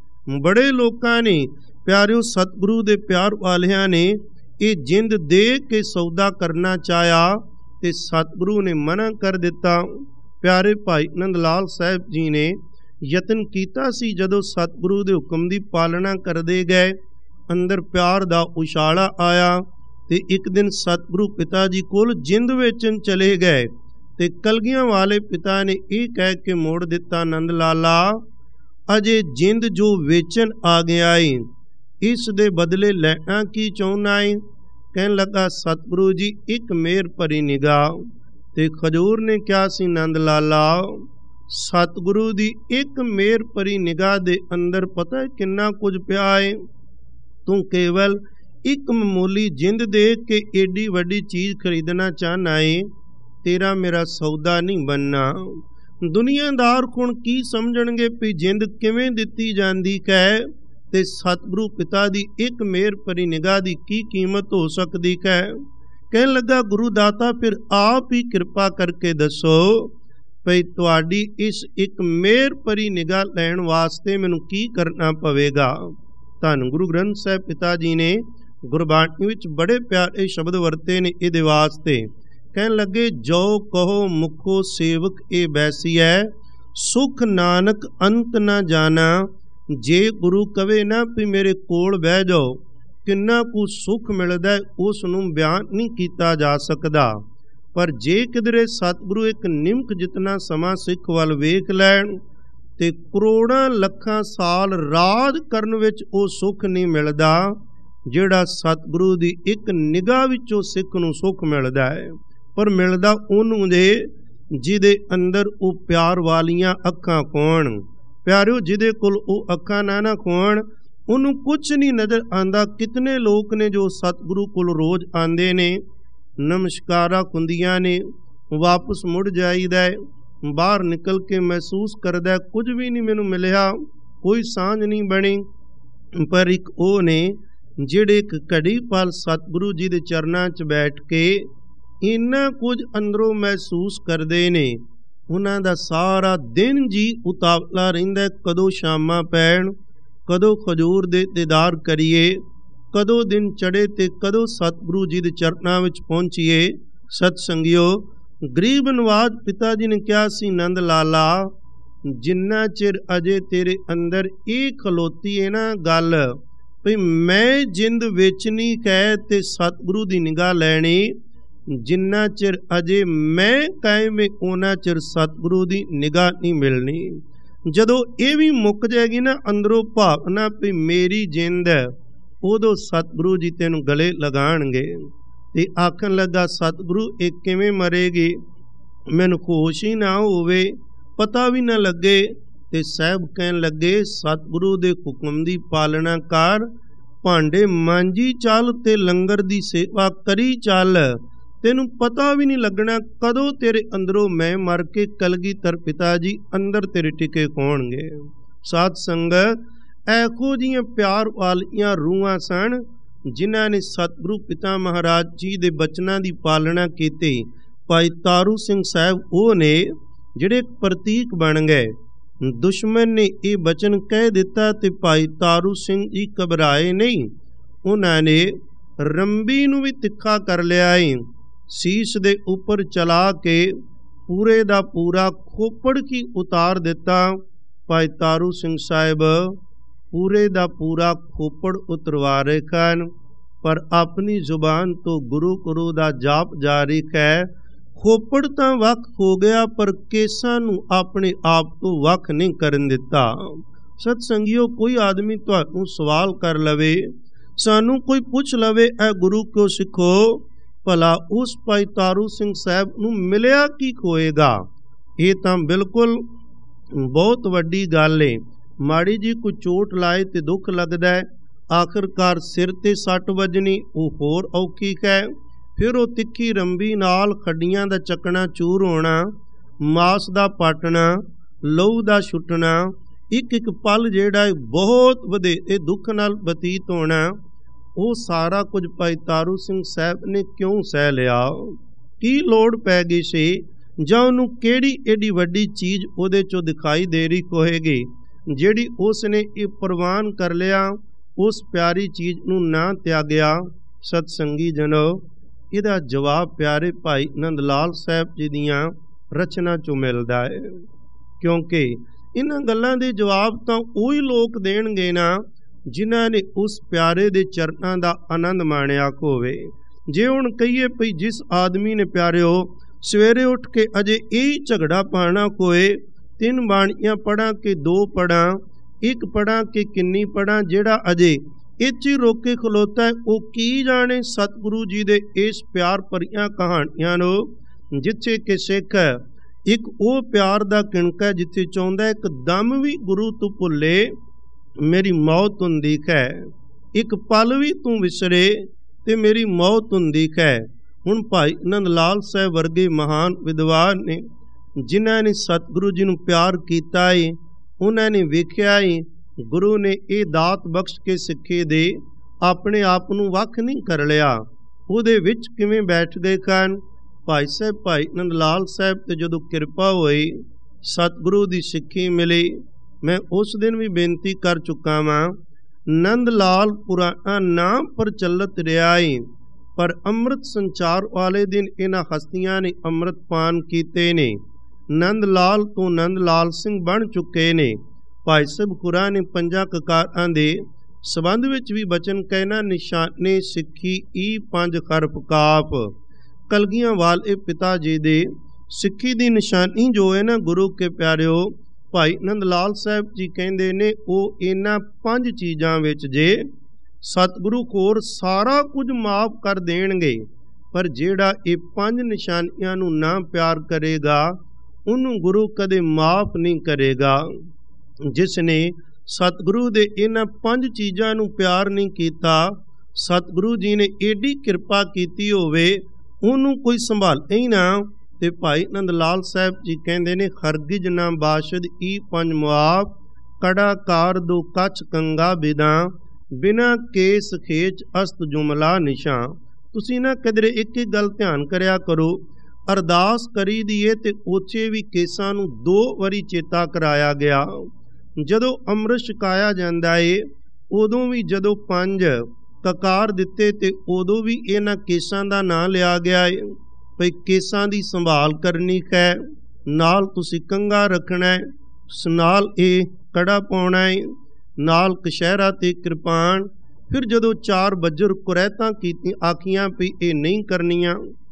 ਬੜੇ ਲੋਕਾਂ ਨੇ ਪਿਆਰਿਓ ਸਤਿਗੁਰੂ ਦੇ ਪਿਆਰ ਵਾਲਿਆਂ ਨੇ ਇਹ ਜਿੰਦ ਦੇ ਕੇ ਸੌਦਾ ਕਰਨਾ ਚਾਹਿਆ ਤੇ ਸਤਿਗੁਰੂ ਨੇ ਮਨਾ ਕਰ ਦਿੱਤਾ। ਪਿਆਰੇ ਭਾਈ ਨੰਦ ਲਾਲ ਸਾਹਿਬ ਜੀ ਨੇ ਯਤਨ ਕੀਤਾ ਸੀ, ਜਦੋਂ ਸਤਿਗੁਰੂ ਦੇ ਹੁਕਮ ਦੀ ਪਾਲਣਾ ਕਰਦੇ ਗਏ ਅੰਦਰ ਪਿਆਰ ਦਾ ਉਛਾਲਾ ਆਇਆ ਤੇ ਇੱਕ ਦਿਨ ਸਤਿਗੁਰੂ ਪਿਤਾ ਜੀ ਕੋਲ ਜਿੰਦ ਵੇਚਣ ਚਲੇ ਗਏ ਤੇ ਕਲਗੀਆਂ ਵਾਲੇ ਪਿਤਾ ਨੇ ਇਹ ਕਹਿ ਕੇ ਮੋੜ ਦਿੱਤਾ, ਨੰਦ ਲਾਲਾ ਅਜੇ ਜਿੰਦ ਜੋ ਵੇਚਣ ਆ ਗਿਆ ਏ, ਇਸ ਦੇ ਬਦਲੇ ਲੈਣਾ ਕੀ ਚਾਹੁੰਦਾ ਏ। ਕਹਿਣ ਲੱਗਾ ਸਤਿਗੁਰੂ ਜੀ ਇੱਕ ਮਿਹਰ ਭਰੀ ਨਿਗਾਹ। ਤੇ ਖਜੂਰ ਨੇ ਕਿਹਾ ਸੀ ਨੰਦ ਲਾਲਾ, ਸਤਿਗੁਰੂ ਦੀ ਇੱਕ ਮਿਹਰ ਭਰੀ ਨਿਗਾਹ ਦੇ ਅੰਦਰ ਪਤਾ ਹੈ ਕਿੰਨਾ ਕੁਝ ਪਿਆ ਏ। ਤੂੰ ਕੇਵਲ ਇੱਕ ਮਾਮੂਲੀ ਜਿੰਦ ਦੇਖ ਕੇ ਏਡੀ ਵੱਡੀ ਚੀਜ਼ ਖਰੀਦਣਾ ਚਾਹਨਾ ਏ, ਤੇਰਾ ਮੇਰਾ ਸੌਦਾ ਨਹੀਂ ਬਣਨਾ। ਦੁਨੀਆਦਾਰ ਹੁਣ ਕੀ ਸਮਝਣਗੇ ਵੀ ਜਿੰਦ ਕਿਵੇਂ ਦਿੱਤੀ ਜਾਂਦੀ ਹੈ ਤੇ ਸਤਿਗੁਰੂ ਪਿਤਾ ਦੀ ਇੱਕ ਮਿਹਰ ਭਰੀ ਨਿਗਾਹ ਦੀ ਕੀ ਕੀਮਤ ਹੋ ਸਕਦੀ ਹੈ। ਕਹਿਣ ਲੱਗਾ ਗੁਰੂ ਦਾਤਾ ਫਿਰ ਆਪ ਹੀ ਕਿਰਪਾ ਕਰਕੇ ਦੱਸੋ ਭਈ ਤੁਹਾਡੀ ਇਸ ਇੱਕ ਮਿਹਰ ਭਰੀ ਨਿਗਾਹ ਲੈਣ ਵਾਸਤੇ ਮੈਨੂੰ ਕੀ ਕਰਨਾ ਪਵੇਗਾ। ਧੰਨ ਗੁਰੂ ਗ੍ਰੰਥ ਸਾਹਿਬ ਪਿਤਾ ਜੀ ਨੇ ਗੁਰਬਾਣੀ ਵਿੱਚ ਬੜੇ ਪਿਆਰੇ ਸ਼ਬਦ ਵਰਤੇ ਨੇ ਇਹਦੇ ਵਾਸਤੇ। ਕਹਿਣ ਲੱਗੇ ਜੋ ਕਹੋ ਮੁਖੋ ਸੇਵਕ ਇਹ ਬੈਸੀਐ, ਸੁਖ ਨਾਨਕ ਅੰਤ ਨਾ ਜਾਣਾ। ਜੇ ਗੁਰੂ ਕਵੇ ਨਾ ਵੀ ਮੇਰੇ ਕੋਲ ਬਹਿ ਜਾਓ, ਕਿੰਨਾ ਕੁ ਸੁਖ ਮਿਲਦਾ ਉਸ ਨੂੰ ਬਿਆਨ ਨਹੀਂ ਕੀਤਾ ਜਾ ਸਕਦਾ। ਪਰ ਜੇ ਕਿਧਰੇ ਸਤਿਗੁਰੂ ਇੱਕ ਨਿਮਕ ਜਿਤਨਾ ਸਮਾਂ ਸਿੱਖ ਵੱਲ ਵੇਖ ਲੈਣ ਤੇ ਕਰੋੜਾਂ ਲੱਖਾਂ ਸਾਲ ਰਾਜ ਕਰਨ ਵਿੱਚ ਉਹ ਸੁਖ ਨਹੀਂ ਮਿਲਦਾ ਜਿਹੜਾ ਸਤਿਗੁਰੂ ਦੀ ਇੱਕ ਨਿਗਾਹ ਵਿੱਚੋਂ ਸਿੱਖ ਨੂੰ ਸੁਖ ਮਿਲਦਾ ਹੈ। ਪਰ ਮਿਲਦਾ ਉਹਨੂੰ ਜੇ ਜਿਹਦੇ ਅੰਦਰ ਉਹ ਪਿਆਰ ਵਾਲੀਆਂ ਅੱਖਾਂ ਹੋਣ। ਪਿਆਰਿਓ, ਜਿਹਦੇ ਕੋਲ ਉਹ ਅੱਖਾਂ ਨਾ ਨਾ ਹੋਣ ਉਹਨੂੰ ਕੁਛ ਨਹੀਂ ਨਜ਼ਰ ਆਉਂਦਾ। ਕਿਤਨੇ ਲੋਕ ਨੇ ਜੋ ਸਤਿਗੁਰੂ ਕੋਲ ਰੋਜ਼ ਆਉਂਦੇ ਨੇ ਨਮਸਕਾਰਾਂ ਹੁੰਦੀਆਂ ਨੇ, ਵਾਪਸ ਮੁੜ ਜਾਈਦਾ ਹੈ। ਬਾਹਰ ਨਿਕਲ ਕੇ ਮਹਿਸੂਸ ਕਰਦਾ ਕੁਝ ਵੀ ਨਹੀਂ ਮੈਨੂੰ ਮਿਲਿਆ, ਕੋਈ ਸਾਂਝ ਨਹੀਂ ਬਣੀ। ਪਰ ਇੱਕ ਉਹ ਨੇ ਜਿਹੜੇ ਇੱਕ ਘੜੀ ਪਲ ਸਤਿਗੁਰੂ ਜੀ ਦੇ ਚਰਨਾਂ 'ਚ ਬੈਠ ਕੇ ਇੰਨਾ ਕੁਝ ਅੰਦਰੋਂ ਮਹਿਸੂਸ ਕਰਦੇ ਨੇ। ਉਹਨਾਂ ਦਾ ਸਾਰਾ ਦਿਨ ਜੀ ਉਤਾਵਲਾ ਰਹਿੰਦਾ, ਕਦੋਂ ਸ਼ਾਮਾਂ ਪੈਣ, ਕਦੋਂ ਖਜੂਰ ਦੇ ਦੀਦਾਰ ਕਰੀਏ, ਕਦੋਂ ਦਿਨ ਚੜ੍ਹੇ ਤੇ ਕਦੋਂ ਸਤਿਗੁਰੂ ਜੀ ਦੇ ਚਰਨਾਂ ਵਿੱਚ ਪਹੁੰਚੀਏ। ਸਤ ਸੰਗਿਓ, ਗਰੀਬ ਨਵਾਜ ਪਿਤਾ ਜੀ ਨੇ ਕਿਹਾ ਸੀ, ਨੰਦ ਲਾਲਾ, ਜਿੰਨਾ ਚਿਰ ਅਜੇ ਤੇਰੇ ਅੰਦਰ ਇਹ ਖਲੋਤੀ ਹੈ ਨਾ ਗੱਲ ਵੀ ਮੈਂ ਜਿੰਦ ਵੇਚਣੀ ਕਹਿ ਤੇ ਸਤਿਗੁਰੂ ਦੀ ਨਿਗਾਹ ਲੈਣੀ, ਜਿੰਨਾ ਚਿਰ ਅਜੇ ਮੈਂ ਕਾਇਮ ਹੈ ਉਹਨਾਂ ਚਿਰ ਸਤਿਗੁਰੂ ਦੀ ਨਿਗਾਹ ਨਹੀਂ ਮਿਲਣੀ। ਜਦੋਂ ਇਹ ਵੀ ਮੁੱਕ ਜਾਏਗੀ ਨਾ ਅੰਦਰੋਂ ਭਾਵਨਾ ਵੀ ਮੇਰੀ ਜਿੰਦ ਹੈ, ਉਦੋਂ ਸਤਿਗੁਰੂ ਜੀ ਤੈਨੂੰ ਗਲੇ ਲਗਾਣਗੇ। ਤੇ ਆਖਣ ਲੱਗਾ, ਸਤਿਗੁਰੂ ਇਹ ਕਿਵੇਂ ਮਰੇਗੀ, ਮੈਨੂੰ ਹੋਸ਼ ਹੀ ਨਾ ਹੋਵੇ, ਪਤਾ ਵੀ ਨਾ ਲੱਗੇ। ਤੇ ਸਾਹਿਬ ਕਹਿਣ ਲੱਗੇ, ਸਤਿਗੁਰੂ ਦੇ ਹੁਕਮ ਦੀ ਪਾਲਣਾ ਕਰ, ਭਾਂਡੇ ਮਾਂਜੀ ਚੱਲ ਤੇ ਲੰਗਰ ਦੀ ਸੇਵਾ ਕਰੀ ਚੱਲ, ਤੈਨੂੰ ਪਤਾ ਵੀ ਨਹੀਂ ਲੱਗਣਾ ਕਦੋਂ ਤੇਰੇ ਅੰਦਰੋਂ ਮੈਂ ਮਰ ਕੇ ਕਲਗੀਧਰ ਪਿਤਾ ਜੀ ਅੰਦਰ ਤੇਰੇ ਟਿਕੇ ਹੋਣਗੇ। ਸਾਧ ਸੰਗਤ, ਇਹੋ ਜਿਹੀਆਂ ਪਿਆਰ ਵਾਲੀਆਂ ਰੂਹਾਂ ਸਨ ਜਿਨ੍ਹਾਂ ਨੇ ਸਤਿਗੁਰੂ ਪਿਤਾ ਮਹਾਰਾਜ ਜੀ ਦੇ ਬਚਨਾਂ ਦੀ ਪਾਲਣਾ ਕੀਤੀ। ਭਾਈ ਤਾਰੂ ਸਿੰਘ ਸਾਹਿਬ ਉਹ ਨੇ ਜਿਹੜੇ ਪ੍ਰਤੀਕ ਬਣ ਗਏ। ਦੁਸ਼ਮਣ ਨੇ ਇਹ ਬਚਨ ਕਹਿ ਦਿੱਤਾ ਤੇ ਭਾਈ ਤਾਰੂ ਸਿੰਘ ਜੀ ਘਬਰਾਏ ਨਹੀਂ, ਉਹਨਾਂ ਨੇ ਰੰਬੀ ਨੂੰ ਵੀ ਤਿੱਖਾ ਕਰ ਲਿਆ ਏ, ਸੀਸ ਦੇ ਉੱਪਰ ਚਲਾ ਕੇ ਪੂਰੇ ਦਾ ਪੂਰਾ ਖੋਪੜ ਕੀ ਉਤਾਰ ਦਿੱਤਾ। ਭਾਈ ਤਾਰੂ ਸਿੰਘ ਸਾਹਿਬ ਪੂਰੇ ਦਾ ਪੂਰਾ ਖੋਪੜ ਉਤਰਵਾ ਰਹੇ ਹਨ, ਪਰ ਆਪਣੀ ਜ਼ੁਬਾਨ ਤੋਂ ਗੁਰੂ ਗੁਰੂ ਦਾ ਜਾਪ ਜਾਰੀ ਹੈ। ਖੋਪੜ ਤਾਂ ਵੱਖ ਹੋ ਗਿਆ, ਪਰ ਕੇਸਾਂ ਨੂੰ ਆਪਣੇ ਆਪ ਤੋਂ ਵੱਖ ਨਹੀਂ ਕਰਨ ਦਿੱਤਾ। ਸਤ ਸੰਗਿਓ, ਕੋਈ ਆਦਮੀ ਤੁਹਾਨੂੰ ਸਵਾਲ ਕਰ ਲਵੇ, ਸਾਨੂੰ ਕੋਈ ਪੁੱਛ ਲਵੇ, ਇਹ ਗੁਰੂ ਕਿਉਂ ਸਿੱਖੋ, ਭਲਾ ਉਸ ਭਾਈ ਤਾਰੂ ਸਿੰਘ ਸਾਹਿਬ ਨੂੰ ਮਿਲਿਆ ਕੀ ਹੋਏਗਾ? ਇਹ ਤਾਂ ਬਿਲਕੁਲ ਬਹੁਤ ਵੱਡੀ ਗੱਲ ਏ। ਮਾੜੀ ਜੀ ਕੋਈ ਚੋਟ ਲਾਏ ਤੇ ਦੁੱਖ ਲੱਗਦਾ ਹੈ, ਆਖਰਕਾਰ ਸਿਰ ਤੇ ਸੱਟ ਵੱਜਣੀ ਉਹ ਹੋਰ ਔਖੀ ਹੈ, ਫਿਰ ਉਹ ਤਿੱਖੀ ਰੰਬੀ ਨਾਲ ਖੱਡੀਆਂ ਦਾ ਚੱਕਣਾ ਚੂਰ ਹੋਣਾ, ਮਾਸ ਦਾ ਪਾਟਣਾ, ਲਹੂ ਦਾ ਛੁੱਟਣਾ, ਇੱਕ ਇੱਕ ਪਲ ਜਿਹੜਾ ਬਹੁਤ ਵਧੇਰੇ ਦੁੱਖ ਨਾਲ ਬਤੀਤ ਹੋਣਾ, ਉਹ ਸਾਰਾ ਕੁਝ ਭਾਈ ਤਾਰੂ ਸਿੰਘ ਸਾਹਿਬ ਨੇ ਕਿਉਂ ਸਹਿ ਲਿਆ? ਕੀ ਲੋੜ ਪੈ ਗਈ ਸੀ, ਜਾਂ ਉਹਨੂੰ ਕਿਹੜੀ ਏਡੀ ਵੱਡੀ ਚੀਜ਼ ਉਹਦੇ ਚੋਂ ਦਿਖਾਈ ਦੇ ਰਹੀ ਹੋਏਗੀ ਜਿਹੜੀ ਉਸ ਨੇ ਇਹ ਪ੍ਰਵਾਨ ਕਰ ਲਿਆ, ਉਸ ਪਿਆਰੀ ਚੀਜ਼ ਨੂੰ ਨਾ ਤਿਆਗਿਆ? ਸਤ ਸੰਗੀ ਜਨੋ, ਇਹਦਾ ਜਵਾਬ ਪਿਆਰੇ ਭਾਈ ਨੰਦ ਲਾਲ ਸਾਹਿਬ ਜੀ ਦੀਆਂ ਰਚਨਾ ਚੋਂ ਮਿਲਦਾ ਹੈ, ਕਿਉਂਕਿ ਇਹਨਾਂ ਗੱਲਾਂ ਦੇ ਜਵਾਬ ਤਾਂ ਉਹੀ ਲੋਕ ਦੇਣਗੇ ਨਾ ਜਿਨ੍ਹਾਂ ਨੇ ਉਸ ਪਿਆਰੇ ਦੇ ਚਰਨਾਂ ਦਾ ਆਨੰਦ ਮਾਣਿਆ ਹੋਵੇ। ਜੇ ਹੁਣ ਕਹੀਏ ਭਈ ਜਿਸ ਆਦਮੀ ਨੇ ਪਿਆਰਿਓ ਸਵੇਰੇ ਉੱਠ ਕੇ ਅਜੇ ਇਹ ਝਗੜਾ ਪਾਣਾ ਹੋਏ, ਤਿੰਨ ਬਾਣੀਆਂ ਪੜਾਂ ਕਿ ਦੋ ਪੜਾਂ, ਇੱਕ ਪੜਾਂ ਕਿ ਕਿੰਨੀ ਪੜਾਂ, ਜਿਹੜਾ ਅਜੇ ਇੱਥੇ ਰੋਕ ਕੇ ਖਲੋਤਾ ਹੈ, ਉਹ ਕੀ ਜਾਣੇ ਸਤਿਗੁਰੂ ਜੀ ਦੇ ਇਸ ਪਿਆਰ ਭਰੀਆਂ ਕਹਾਣੀਆਂ ਨੂੰ, ਜਿੱਥੇ ਕਿ ਸਿੱਖ ਇੱਕ ਉਹ ਪਿਆਰ ਦਾ ਕਿਣਕਾ ਜਿੱਥੇ ਚਾਹੁੰਦਾ ਇੱਕ ਦਮ ਵੀ ਗੁਰੂ ਤੂੰ ਭੁੱਲੇ ਮੇਰੀ ਮੌਤ ਹੁੰਦੀ ਹੈ, ਇੱਕ ਪਲ ਵੀ ਤੂੰ ਵਿਸਰੇ ਤੇ ਮੇਰੀ ਮੌਤ ਹੁੰਦੀ ਹੈ। ਹੁਣ ਭਾਈ ਨੰਦ ਲਾਲ ਸਾਹਿਬ ਵਰਗੇ ਮਹਾਨ ਵਿਦਵਾਨ ਨੇ ਜਿਨ੍ਹਾਂ ਨੇ ਸਤਿਗੁਰੂ ਜੀ ਨੂੰ ਪਿਆਰ ਕੀਤਾ ਏ, ਉਹਨਾਂ ਨੇ ਵੇਖਿਆ ਏ ਗੁਰੂ ਨੇ ਇਹ ਦਾਤ ਬਖਸ਼ ਕੇ ਸਿੱਖੇ ਦੇ ਆਪਣੇ ਆਪ ਨੂੰ ਵੱਖ ਨਹੀਂ ਕਰ ਲਿਆ, ਉਹਦੇ ਵਿੱਚ ਕਿਵੇਂ ਬੈਠ ਗਏ ਹਨ। ਭਾਈ ਸਾਹਿਬ ਭਾਈ ਨੰਦ ਲਾਲ ਸਾਹਿਬ ਤੇ ਜਦੋਂ ਕਿਰਪਾ ਹੋਈ, ਸਤਿਗੁਰੂ ਦੀ ਸਿੱਖੀ ਮਿਲੀ, ਮੈਂ ਉਸ ਦਿਨ ਵੀ ਬੇਨਤੀ ਕਰ ਚੁੱਕਾ ਵਾਂ, ਨੰਦ ਲਾਲ ਪੁਰਾਣਾ ਨਾਮ ਪ੍ਰਚਲਿਤ ਰਿਹਾ ਏ, ਪਰ ਅੰਮ੍ਰਿਤ ਸੰਚਾਰ ਵਾਲੇ ਦਿਨ ਇਹਨਾਂ ਹਸਤੀਆਂ ਨੇ ਅੰਮ੍ਰਿਤ ਪਾਨ ਕੀਤੇ ਨੇ, ਨੰਦ ਲਾਲ ਤੋਂ ਨੰਦ ਲਾਲ ਸਿੰਘ ਬਣ ਚੁੱਕੇ ਨੇ। ਭਾਈ ਸਾਹਿਬ ਖੁਰਾ ਨੇ ਪੰਜਾਂ ਕਕਾਰਾਂ ਦੇ ਸੰਬੰਧ ਵਿੱਚ ਵੀ ਬਚਨ ਕਹਿਣਾ, ਨਿਸ਼ਾਨੇ ਸਿੱਖੀ ਈ ਪੰਜ ਖਰਪ ਕਾਪ। ਕਲਗੀਆਂ ਵਾਲੇ ਪਿਤਾ ਜੀ ਦੇ ਸਿੱਖੀ ਦੀ ਨਿਸ਼ਾਨੀ ਜੋ ਹੈ ਨਾ ਗੁਰੂ ਕੇ ਪਿਆਰਿਓ, ਭਾਈ ਨੰਦ ਲਾਲ ਸਾਹਿਬ ਜੀ ਕਹਿੰਦੇ ਨੇ ਉਹ ਇਹਨਾਂ ਪੰਜ ਚੀਜ਼ਾਂ ਵਿੱਚ ਜੇ ਸਤਿਗੁਰੂ ਕੋਰ ਸਾਰਾ ਕੁਝ ਮਾਫ ਕਰ ਦੇਣਗੇ, ਪਰ ਜਿਹੜਾ ਇਹ ਪੰਜ ਨਿਸ਼ਾਨੀਆਂ ਨੂੰ ਨਾ ਪਿਆਰ ਕਰੇਗਾ ਉਹਨੂੰ ਗੁਰੂ ਕਦੇ ਮਾਫ ਨਹੀਂ ਕਰੇਗਾ। ਜਿਸ ਨੇ ਸਤਿਗੁਰੂ ਦੇ ਇਹਨਾਂ ਪੰਜ ਚੀਜ਼ਾਂ ਨੂੰ ਪਿਆਰ ਨਹੀਂ ਕੀਤਾ, ਸਤਿਗੁਰੂ ਜੀ ਨੇ ਏਡੀ ਕਿਰਪਾ ਕੀਤੀ ਹੋਵੇ ਉਹਨੂੰ ਕੋਈ ਸੰਭਾਲੇ ਹੀ ਨਾ। ਤੇ ਭਾਈ ਨੰਦ ਲਾਲ ਸਾਹਿਬ ਜੀ ਕਹਿੰਦੇ ਨੇ, ਹਰਗਿਜ ਨਾ ਬਾਸ਼ਦ ਈ ਪੰਜ ਮੁਆਬ, ਕੜਾ ਕਾਰ ਦੋ ਕੱਚ ਕੰਗਾ ਬਿਦਾ, ਬਿਨਾ ਕੇਸ ਖੇਚ ਅਸਤ ਜੁਮਲਾ ਨਿਸ਼ਾ। ਤੁਸੀਂ ਨਾ ਕਿਧਰੇ ਇੱਕ ਇੱਕ ਗੱਲ ਧਿਆਨ ਕਰਿਆ ਕਰੋ। ਅਰਦਾਸ ਕਰੀ ਦੀਏ ਤੇ ਉੱਚੇ ਵੀ ਕੇਸਾਂ ਨੂੰ ਦੋ ਵਾਰੀ ਚੇਤਾ ਕਰਾਇਆ ਗਿਆ। ਜਦੋਂ ਅੰਮ੍ਰਿਤ ਛਕਾਇਆ ਜਾਂਦਾ ਏ ਉਦੋਂ ਵੀ ਜਦੋਂ ਪੰਜ ਕਕਾਰ ਦਿੱਤੇ ਤੇ ਉਦੋਂ ਵੀ ਇਹਨਾਂ ਕੇਸਾਂ ਦਾ ਨਾਂ ਲਿਆ ਗਿਆ ਏ। ਭਈ ਕੇਸਾਂ ਦੀ ਸੰਭਾਲ ਕਰਨੀ ਹੈ, ਨਾਲ ਤੁਸੀਂ ਕੰਘਾ ਰੱਖਣਾ ਹੈ, ਨਾਲ ਇਹ ਕੜਾ ਪਾਉਣਾ ਹੈ, ਨਾਲ ਕਸ਼ਹਿਰਾ ਤੇ ਕਿਰਪਾਨ। ਫਿਰ ਜਦੋਂ ਚਾਰ ਬੱਜਰ ਕੁਰੈਤਾਂ ਕੀਤੀ ਆਖੀਆਂ ਵੀ ਇਹ ਨਹੀਂ ਕਰਨੀਆਂ,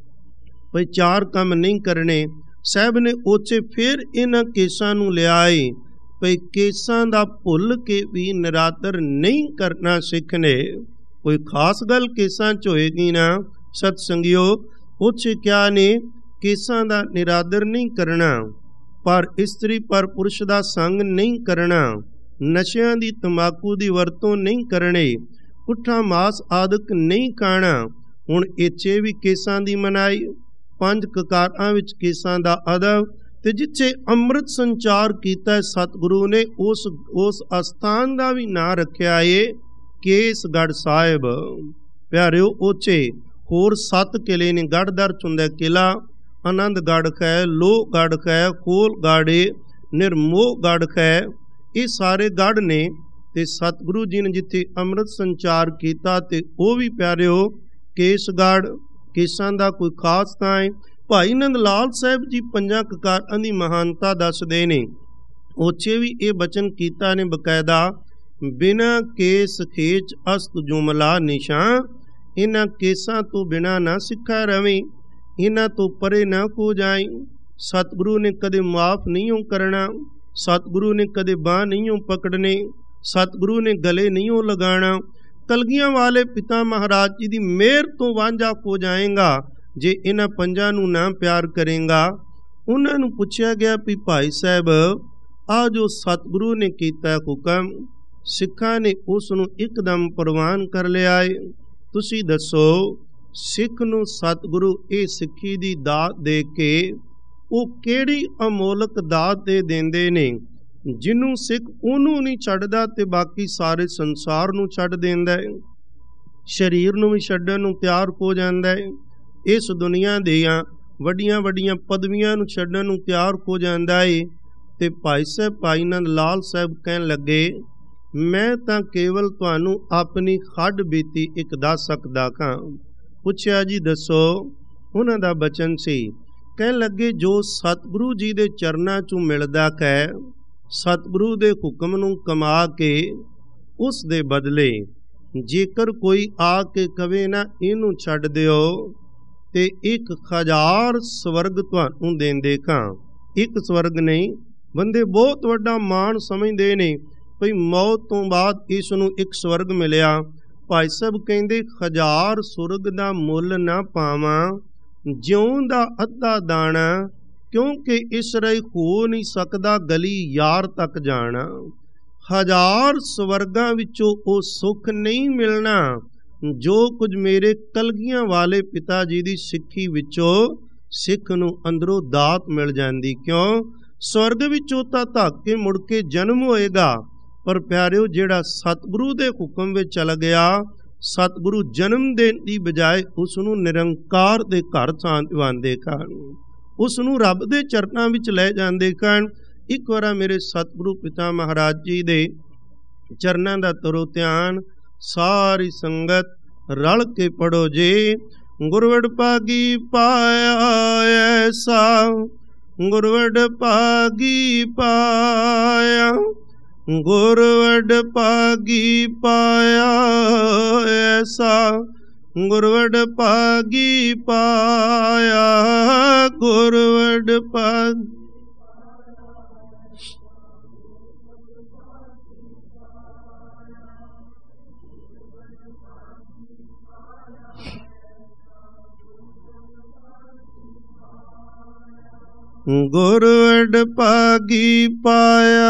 ਭਈ ਚਾਰ ਕੰਮ ਨਹੀਂ ਕਰਨੇ, ਸਾਹਿਬ ਨੇ ਉੱਚੇ ਫਿਰ ਇਹਨਾਂ ਕੇਸਾਂ ਨੂੰ ਲਿਆਏ। ਭਈ ਕੇਸਾਂ ਦਾ ਭੁੱਲ ਕੇ ਵੀ ਨਿਰਾਦਰ ਨਹੀਂ ਕਰਨਾ ਸਿੱਖਨੇ। ਕੋਈ ਖਾਸ ਗੱਲ ਕੇਸਾਂ 'ਚ ਹੋਏਗੀ ਨਾ ਸਤ ਸੰਗਿਓ, ਉੱਚੇ ਕਿਆ ਨੇ, ਕੇਸਾਂ ਦਾ ਨਿਰਾਦਰ ਨਹੀਂ ਕਰਨਾ, ਪਰ ਇਸਤਰੀ ਪਰ ਪੁਰਸ਼ ਦਾ ਸੰਗ ਨਹੀਂ ਕਰਨਾ, ਨਸ਼ਿਆਂ ਦੀ ਤੰਬਾਕੂ ਦੀ ਵਰਤੋਂ ਨਹੀਂ ਕਰਨੀ, ਪੁੱਠਾ ਮਾਸ ਆਦਿਕ ਨਹੀਂ ਖਾਣਾ। ਹੁਣ ਇੱਥੇ ਵੀ ਕੇਸਾਂ ਦੀ ਮਨਾਈ, ਪੰਜ ਕਕਾਰਾਂ ਵਿੱਚ ਕੇਸਾਂ ਦਾ ਅਦਬ। ਤੇ ਜਿੱਥੇ ਅੰਮ੍ਰਿਤ ਸੰਚਾਰ ਕੀਤਾ ਸਤਿਗੁਰੂ ਨੇ ਉਸ ਉਸ ਅਸਥਾਨ ਦਾ ਵੀ ਨਾਂ ਰੱਖਿਆ ਏ ਕੇਸਗੜ੍ਹ ਸਾਹਿਬ। ਪਿਆਰਿਓ, ਉੱਚੇ ਹੋਰ ਸੱਤ ਕਿਲੇ ਨੇ। ਗੜ੍ਹਦਰ ਚੁੰਦਾ ਕਿਲਾ, ਆਨੰਦਗੜ੍ਹ ਹੈ, ਲੋਹਗੜ੍ਹ ਹੈ, ਖੋਲਗੜ੍ਹ, ਨਿਰਮੋਹਗੜ੍ਹ ਹੈ। ਇਹ ਸਾਰੇ ਗੜ੍ਹ ਨੇ। ਤੇ ਸਤਿਗੁਰੂ ਜੀ ਨੇ ਜਿੱਥੇ ਅੰਮ੍ਰਿਤ ਸੰਚਾਰ ਕੀਤਾ ਤੇ ਉਹ ਵੀ ਪਿਆਰਿਓ ਕੇਸਗੜ੍ਹ। ਕੇਸਾਂ ਦਾ ਕੋਈ ਖਾਸ ਥਾਂ ਹੈ। ਭਾਈ ਨੰਦ ਲਾਲ ਸਾਹਿਬ ਜੀ ਪੰਜਾਂ ਕਕਾਰਾਂ ਦੀ ਮਹਾਨਤਾ ਦੱਸਦੇ ਨੇ। ਉੱਚੇ ਵੀ ਇਹ ਬਚਨ ਕੀਤਾ ਨੇ ਬਕਾਇਦਾ, ਬਿਨਾ ਕੇਸ ਖੇਚ ਅਸਤ ਜੁਮਲਾ ਨਿਸ਼ਾ। ਇਹਨਾਂ ਕੇਸਾਂ ਤੋਂ ਬਿਨਾ ਨਾ ਸਿੱਖਾ ਰਵੇਂ, ਇਹਨਾਂ ਤੋਂ ਪਰੇ ਨਾ ਹੋ ਜਾਏ। ਸਤਿਗੁਰੂ ਨੇ ਕਦੇ ਮਾਫ ਨਹੀਂ ਹੋ ਕਰਨਾ, ਸਤਿਗੁਰੂ ਨੇ ਕਦੇ ਬਾਂਹ ਨਹੀਂ ਹੋ ਪਕੜਨੇ, ਸਤਿਗੁਰੂ ਨੇ ਗਲੇ ਨਹੀਂ ਹੋ ਲਗਾਣਾ। ਕਲਗੀਆਂ ਵਾਲੇ ਪਿਤਾ ਮਹਾਰਾਜ ਜੀ ਦੀ ਮਿਹਰ ਤੋਂ ਵਾਂਝਾ ਹੋ ਜਾਏਗਾ ਜੇ ਇਹਨਾਂ ਪੰਜਾਂ ਨੂੰ ਨਾ ਪਿਆਰ ਕਰੇਗਾ। ਉਹਨਾਂ ਨੂੰ ਪੁੱਛਿਆ ਗਿਆ ਵੀ ਭਾਈ ਸਾਹਿਬ, ਆ ਜੋ ਸਤਿਗੁਰੂ ਨੇ ਕੀਤਾ ਹੁਕਮ, ਸਿੱਖਾਂ ਨੇ ਉਸ ਨੂੰ ਇੱਕਦਮ ਪ੍ਰਵਾਨ ਕਰ ਲਿਆ ਏ। ਤੁਸੀਂ ਦੱਸੋ, ਸਿੱਖ ਨੂੰ ਸਤਿਗੁਰੂ ਇਹ ਸਿੱਖੀ ਦੀ ਦਾਤ ਦੇ ਕੇ ਉਹ ਕਿਹੜੀ ਅਮੋਲਕ ਦਾਤ ਦੇ ਦਿੰਦੇ ਨੇ, ਜਿਹਨੂੰ ਸਿੱਖ ਉਹਨੂੰ ਨਹੀਂ ਛੱਡਦਾ ਤੇ ਬਾਕੀ ਸਾਰੇ ਸੰਸਾਰ ਨੂੰ ਛੱਡ ਦਿੰਦਾ ਹੈ, ਸਰੀਰ ਨੂੰ ਵੀ ਛੱਡਣ ਨੂੰ ਤਿਆਰ ਹੋ ਜਾਂਦਾ ਹੈ, ਇਸ ਦੁਨੀਆ ਦੀਆਂ ਵੱਡੀਆਂ ਵੱਡੀਆਂ ਪਦਵੀਆਂ ਨੂੰ ਛੱਡਣ ਨੂੰ ਤਿਆਰ ਹੋ ਜਾਂਦਾ ਏ। ਤੇ ਭਾਈ ਸਾਹਿਬ ਭਾਈ ਨੰਦ ਲਾਲ ਸਾਹਿਬ ਕਹਿਣ ਲੱਗੇ, ਮੈਂ ਤਾਂ ਕੇਵਲ ਤੁਹਾਨੂੰ ਆਪਣੀ ਹੱਡ ਬੀਤੀ ਇੱਕ ਦੱਸ ਸਕਦਾ ਹਾਂ। ਪੁੱਛਿਆ ਜੀ ਦੱਸੋ। ਉਹਨਾਂ ਦਾ ਬਚਨ ਸੀ, ਕਹਿਣ ਲੱਗੇ ਜੋ ਸਤਿਗੁਰੂ ਜੀ ਦੇ ਚਰਨਾਂ 'ਚੋਂ ਮਿਲਦਾ ਹੈ, ਸਤਿਗੁਰੂ ਦੇ ਹੁਕਮ ਨੂੰ ਕਮਾ ਕੇ ਉਸ ਦੇ ਬਦਲੇ ਜੇਕਰ ਕੋਈ ਆ ਕੇ ਕਵੇ ਨਾ ਇਹਨੂੰ ਛੱਡ ਦਿਓ ਤੇ ਇੱਕ ਹਜ਼ਾਰ ਸਵਰਗ ਤੁਹਾਨੂੰ ਦੇਂਦੇ ਖਾਂ। ਇੱਕ ਸਵਰਗ ਨਹੀਂ, ਬੰਦੇ ਬਹੁਤ ਵੱਡਾ ਮਾਣ ਸਮਝਦੇ ਨੇ ਭਈ ਮੌਤ ਤੋਂ ਬਾਅਦ ਇਸ ਨੂੰ ਇੱਕ ਸਵਰਗ ਮਿਲਿਆ। ਭਾਈ ਸਾਹਿਬ ਕਹਿੰਦੇ ਹਜ਼ਾਰ ਸੁਰਗ ਦਾ ਮੁੱਲ ਨਾ ਪਾਵਾਂ, ਜਿਉਂ ਦਾ ਅੱਧਾ ਦਾਣਾ, ਕਿਉਂਕਿ ਇਸ ਰਾਹੀਂ ਹੋ ਨਹੀਂ ਸਕਦਾ ਗਲੀ ਯਾਰ ਤੱਕ ਜਾਣਾ। ਹਜ਼ਾਰ ਸਵਰਗਾਂ ਵਿੱਚੋਂ ਉਹ ਸੁੱਖ ਨਹੀਂ ਮਿਲਣਾ ਜੋ ਕੁਝ ਮੇਰੇ ਕਲਗੀਆਂ ਵਾਲੇ ਪਿਤਾ ਜੀ ਦੀ ਸਿੱਖੀ ਵਿੱਚੋਂ ਸਿੱਖ ਨੂੰ ਅੰਦਰੋਂ ਦਾਤ ਮਿਲ ਜਾਂਦੀ। ਕਿਉਂ? ਸਵਰਗ ਵਿੱਚੋਂ ਤਾਂ ਧੱਕ ਕੇ ਮੁੜ ਕੇ ਜਨਮ ਹੋਏਗਾ, ਪਰ ਪਿਆਰਿਓ ਜਿਹੜਾ ਸਤਿਗੁਰੂ ਦੇ ਹੁਕਮ ਵਿੱਚ ਚਲ ਗਿਆ, ਸਤਿਗੁਰੂ ਜਨਮ ਦੇਣ ਦੀ ਬਜਾਏ ਉਸ ਨੂੰ ਨਿਰੰਕਾਰ ਦੇ ਘਰ ਚਾਂਦਵਾਂਦੇ ਹਨ, ਉਸ ਨੂੰ ਰੱਬ ਦੇ ਚਰਨਾਂ ਵਿੱਚ ਲੈ ਜਾਂਦੇ ਹਨ। ਇੱਕ ਵਾਰ ਮੇਰੇ ਸਤਿਗੁਰੂ ਪਿਤਾ ਮਹਾਰਾਜ ਜੀ ਦੇ ਚਰਨਾਂ ਦਾ ਤਰੋ ਧਿਆਨ ਸਾਰੀ ਸੰਗਤ ਰਲ ਕੇ ਪੜੋ ਜੀ। ਗੁਰਵੜ ਭਾਗੀ ਪਾਇਆ ਐਸਾ, ਗੁਰਵੜ ਭਾਗੀ ਪਾਇਆ, ਗੁਰਵੜ ਭਾਗੀ ਪਾਇਆ ਐਸਾ, ਗੁਰਵੜ ਭਾਗੀ ਪਾਇਆ, ਗੁਰਵੜ ਭਾਗੀ ਗੁਰਵੜ ਭਾਗੀ ਪਾਇਆ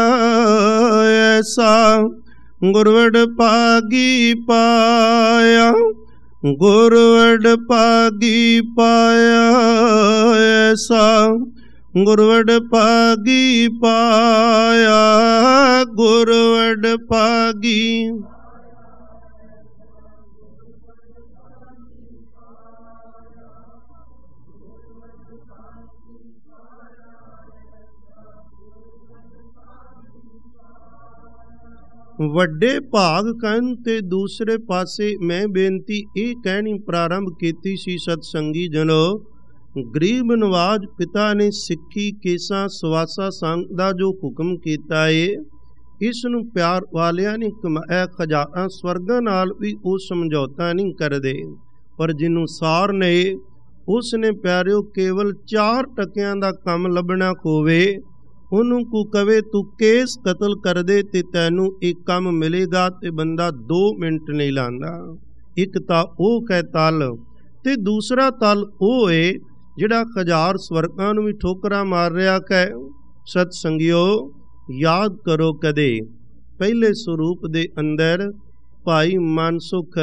ਐਸਾ, ਗੁਰਵੜ ਭਾਗੀ ਪਾਇਆ, ਗੁਰ ਵਡ ਭਾਗੀ ਪਾਇਆ ਐਸਾ, ਗੁਰ ਵਡ ਭਾਗੀ ਪਾਇਆ, ਗੁਰ ਵਡ ਭਾਗੀ। ਵੱਡੇ ਭਾਗ ਕਹਿਣ ਤੇ ਦੂਸਰੇ ਪਾਸੇ ਮੈਂ ਬੇਨਤੀ ਇਹ ਕਹਿਣੀ ਪ੍ਰਾਰੰਭ ਕੀਤੀ ਸੀ ਸਤਸੰਗੀ ਜਨੋ, ਗਰੀਬ ਨਵਾਜ ਪਿਤਾ ਨੇ ਸਿੱਖੀ ਕੇਸਾਂ ਸਵਾਸਾ ਸੰਗ ਦਾ ਜੋ ਹੁਕਮ ਕੀਤਾ ਏ, ਇਸ ਨੂੰ ਪਿਆਰ ਵਾਲਿਆਂ ਨੇ ਕਮਾਇਆ ਖਜ਼ਾਨਾ ਸਵਰਗਾਂ ਨਾਲ ਵੀ ਉਹ ਸਮਝੌਤਾ ਨਹੀਂ ਕਰਦੇ, ਪਰ ਜਿਹਨੂੰ ਸਾਰ ਨੇ ਉਸ ਨੇ ਪਿਆਰਿਓ ਕੇਵਲ ਚਾਰ ਟਕਿਆਂ ਦਾ ਕੰਮ ਲੱਭਣਾ ਹੋਵੇ, ਉਹਨੂੰ ਕੋ ਕਵੇ ਤੂੰ ਕੇਸ ਕਤਲ ਕਰ ਦੇ ਤੇ ਤੈਨੂੰ ਇੱਕ ਕੰਮ ਮਿਲੇਗਾ, ਤੇ ਬੰਦਾ ਦੋ ਮਿੰਟ ਨਹੀਂ ਲਾਂਦਾ। ਇੱਕ ਤਾਂ ਉਹ ਕਹਿ ਤਲ, ਤੇ ਦੂਸਰਾ ਤਲ ਉਹ ਏ ਜਿਹੜਾ ਹਜ਼ਾਰ ਸਵਰਗਾਂ ਨੂੰ ਵੀ ਠੋਕਰਾਂ ਮਾਰ ਰਿਹਾ ਕਹਿ। ਸਤ ਸੰਗਿਓ ਯਾਦ ਕਰੋ ਕਦੇ ਪਹਿਲੇ ਸਰੂਪ ਦੇ ਅੰਦਰ ਭਾਈ ਮਨਸੁਖ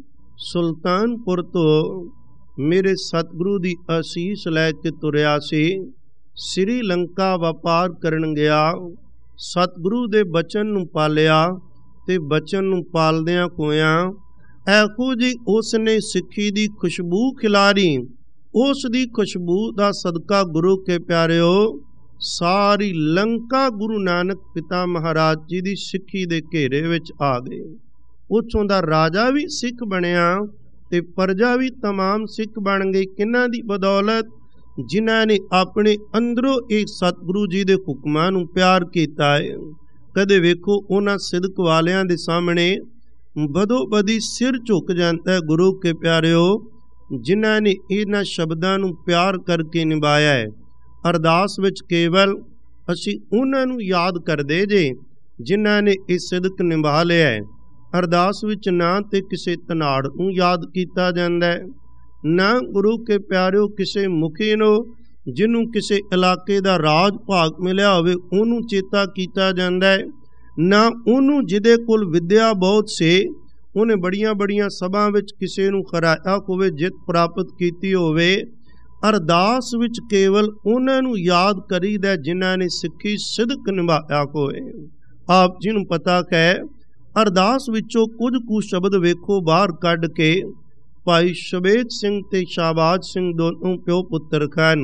ਸੁਲਤਾਨਪੁਰ ਤੋਂ ਮੇਰੇ ਸਤਿਗੁਰੂ ਦੀ ਅਸੀਸ ਲੈ ਕੇ ਤੁਰਿਆ ਸੀ, ਸ੍ਰੀ ਲੰਕਾ ਵਪਾਰ ਕਰਨ ਗਿਆ, ਸਤਿਗੁਰੂ ਦੇ ਬਚਨ ਨੂੰ ਪਾਲਿਆ ਤੇ ਬਚਨ ਨੂੰ ਪਾਲਦਿਆਂ ਕੋਇਆਂ ਐਕੋ ਜੀ ਉਸ ਨੇ ਸਿੱਖੀ ਦੀ ਖੁਸ਼ਬੂ ਖਿਲਾਰੀ। ਉਸ ਦੀ ਖੁਸ਼ਬੂ ਦਾ ਸਦਕਾ ਗੁਰੂ ਕੇ ਪਿਆਰਿਓ ਸਾਰੀ ਲੰਕਾ ਗੁਰੂ ਨਾਨਕ ਪਿਤਾ ਮਹਾਰਾਜ ਜੀ ਦੀ ਸਿੱਖੀ ਦੇ ਘੇਰੇ ਵਿੱਚ ਆ ਗਈ। ਉੱਥੋਂ ਦਾ ਰਾਜਾ ਵੀ ਸਿੱਖ ਬਣਿਆ ਤੇ ਪ੍ਰਜਾ ਵੀ ਤਮਾਮ ਸਿੱਖ ਬਣ ਗਈ। ਕਿਹਨਾਂ ਦੀ ਬਦੌਲਤ? ਜਿਨ੍ਹਾਂ ਨੇ ਆਪਣੇ ਅੰਦਰੋਂ ਇਹ ਸਤਿਗੁਰੂ ਜੀ ਦੇ ਹੁਕਮਾਂ ਨੂੰ ਪਿਆਰ ਕੀਤਾ ਹੈ। ਕਦੇ ਵੇਖੋ ਉਹਨਾਂ ਸਿਦਕ ਵਾਲਿਆਂ ਦੇ ਸਾਹਮਣੇ ਬਦੋ ਬਦੀ ਸਿਰ ਝੁਕ ਜਾਂਦਾ ਹੈ ਗੁਰੂ ਕੇ ਪਿਆਰਿਓ, ਜਿਨ੍ਹਾਂ ਨੇ ਇਹਨਾਂ ਸ਼ਬਦਾਂ ਨੂੰ ਪਿਆਰ ਕਰਕੇ ਨਿਭਾਇਆ ਹੈ। ਅਰਦਾਸ ਵਿੱਚ ਕੇਵਲ ਅਸੀਂ ਉਹਨਾਂ ਨੂੰ ਯਾਦ ਕਰਦੇ ਜੇ ਜਿਨ੍ਹਾਂ ਨੇ ਇਹ ਸਿਦਕ ਨਿਭਾ ਲਿਆ ਹੈ। ਅਰਦਾਸ ਵਿੱਚ ਨਾ ਤੇ ਕਿਸੇ ਧਨਾੜ ਨੂੰ ਯਾਦ ਕੀਤਾ ਜਾਂਦਾ ਹੈ, ਨਾ ਗੁਰੂ ਕੇ ਪਿਆਰਿਓ ਕਿਸੇ ਮੁਖੀ ਨੂੰ ਜਿਹਨੂੰ ਕਿਸੇ ਇਲਾਕੇ ਦਾ ਰਾਜ ਭਾਗ ਮਿਲਿਆ ਹੋਵੇ ਉਹਨੂੰ ਚੇਤਾ ਕੀਤਾ ਜਾਂਦਾ ਹੈ, ਨਾ ਉਹਨੂੰ ਜਿਹਦੇ ਕੋਲ ਵਿਦਿਆ ਬਹੁਤ ਸੇ ਉਹਨੇ ਬੜੀਆਂ ਬੜੀਆਂ ਸਭਾ ਵਿੱਚ ਕਿਸੇ ਨੂੰ ਹਰਾਇਆ ਹੋਵੇ, ਜਿੱਤ ਪ੍ਰਾਪਤ ਕੀਤੀ ਹੋਵੇ। ਅਰਦਾਸ ਵਿੱਚ ਕੇਵਲ ਉਹਨਾਂ ਨੂੰ ਯਾਦ ਕਰੀਦਾ ਜਿਨ੍ਹਾਂ ਨੇ ਸਿੱਖੀ ਸਿਦਕ ਨਿਭਾਇਆ ਹੋਵੇ। ਆਪ ਜੀ ਨੂੰ ਪਤਾ ਹੈ ਅਰਦਾਸ ਵਿੱਚੋਂ ਕੁਝ ਕੁ ਸ਼ਬਦ ਵੇਖੋ ਬਾਹਰ ਕੱਢ ਕੇ ਭਾਈ ਸ਼ਬੇਦ ਸਿੰਘ ਤੇ ਸ਼ਾਹਬਾਜ਼ ਸਿੰਘ ਦੋਨੋਂ ਪਿਓ ਪੁੱਤਰ ਹਨ।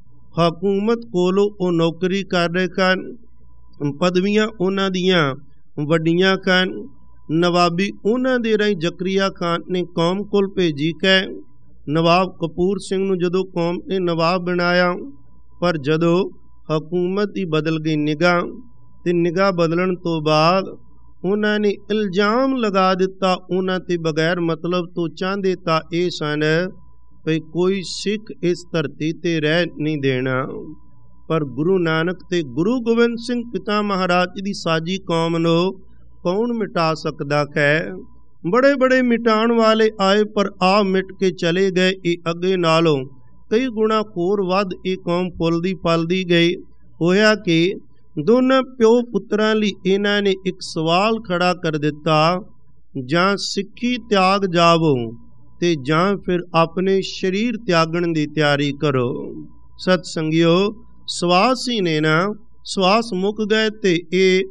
ਹਕੂਮਤ ਕੋਲੋਂ ਉਹ ਨੌਕਰੀ ਕਰ ਰਹੇ ਹਨ, ਪਦਵੀਆਂ ਉਹਨਾਂ ਦੀਆਂ ਵੱਡੀਆਂ ਹਨ। ਨਵਾਬੀ ਉਹਨਾਂ ਦੇ ਰਾਹੀਂ ਜ਼ਕਰੀਆ ਖਾਨ ਨੇ ਕੌਮ ਕੋਲ ਭੇਜੀ ਹੈ। ਨਵਾਬ ਕਪੂਰ ਸਿੰਘ ਨੂੰ ਜਦੋਂ ਕੌਮ ਨੇ ਨਵਾਬ ਬਣਾਇਆ, ਪਰ ਜਦੋਂ ਹਕੂਮਤ ਹੀ ਬਦਲ ਗਈ ਨਿਗਾਹ, ਤੇ ਨਿਗਾਹ ਬਦਲਣ ਤੋਂ ਬਾਅਦ ਉਹਨਾਂ ਨੇ ਇਲਜ਼ਾਮ ਲਗਾ ਦਿੱਤਾ ਉਹਨਾਂ ਤੇ ਬਗੈਰ ਮਤਲਬ ਤੋਂ। ਚਾਹੁੰਦੇ ਤਾਂ ਇਹ ਸਨ ਭਈ ਕੋਈ ਸਿੱਖ ਇਸ ਧਰਤੀ ਤੇ ਰਹਿ ਨਹੀਂ ਦੇਣਾ, ਪਰ ਗੁਰੂ ਨਾਨਕ ਤੇ ਗੁਰੂ ਗੋਬਿੰਦ ਸਿੰਘ ਪਿਤਾ ਮਹਾਰਾਜ ਦੀ ਸਾਜੀ ਕੌਮ ਨੂੰ ਕੌਣ ਮਿਟਾ ਸਕਦਾ ਹੈ? ਬੜੇ ਬੜੇ ਮਿਟਾਉਣ ਵਾਲੇ ਆਏ, ਪਰ ਆ ਮਿਟ ਕੇ ਚਲੇ ਗਏ। ਇਹ ਅੱਗੇ ਨਾਲੋਂ ਕਈ ਗੁਣਾ ਹੋਰ ਵੱਧ ਇਹ ਕੌਮ ਫੁੱਲਦੀ ਫਲਦੀ ਗਈ। ਹੋਇਆ ਕਿ ਦੋਨਾਂ ਪਿਓ ਪੁੱਤਰਾਂ ਲਈ ਇਹਨਾਂ ਨੇ ਇੱਕ ਸਵਾਲ ਖੜਾ ਕਰ ਦਿੱਤਾ, ਜਾਂ ਸਿੱਖੀ ਤਿਆਗ ਜਾਵੋ ਤੇ ਜਾਂ ਫਿਰ ਆਪਣੇ ਸਰੀਰ ਤਿਆਗਣ ਦੀ ਤਿਆਰੀ ਕਰੋ। ਸਤ ਸੰਗਿਓ ਸਵਾਸ ਹੀ ਨੇ ਨਾ, ਸਵਾਸ ਮੁੱਕ ਗਏ ਤੇ ਇਹ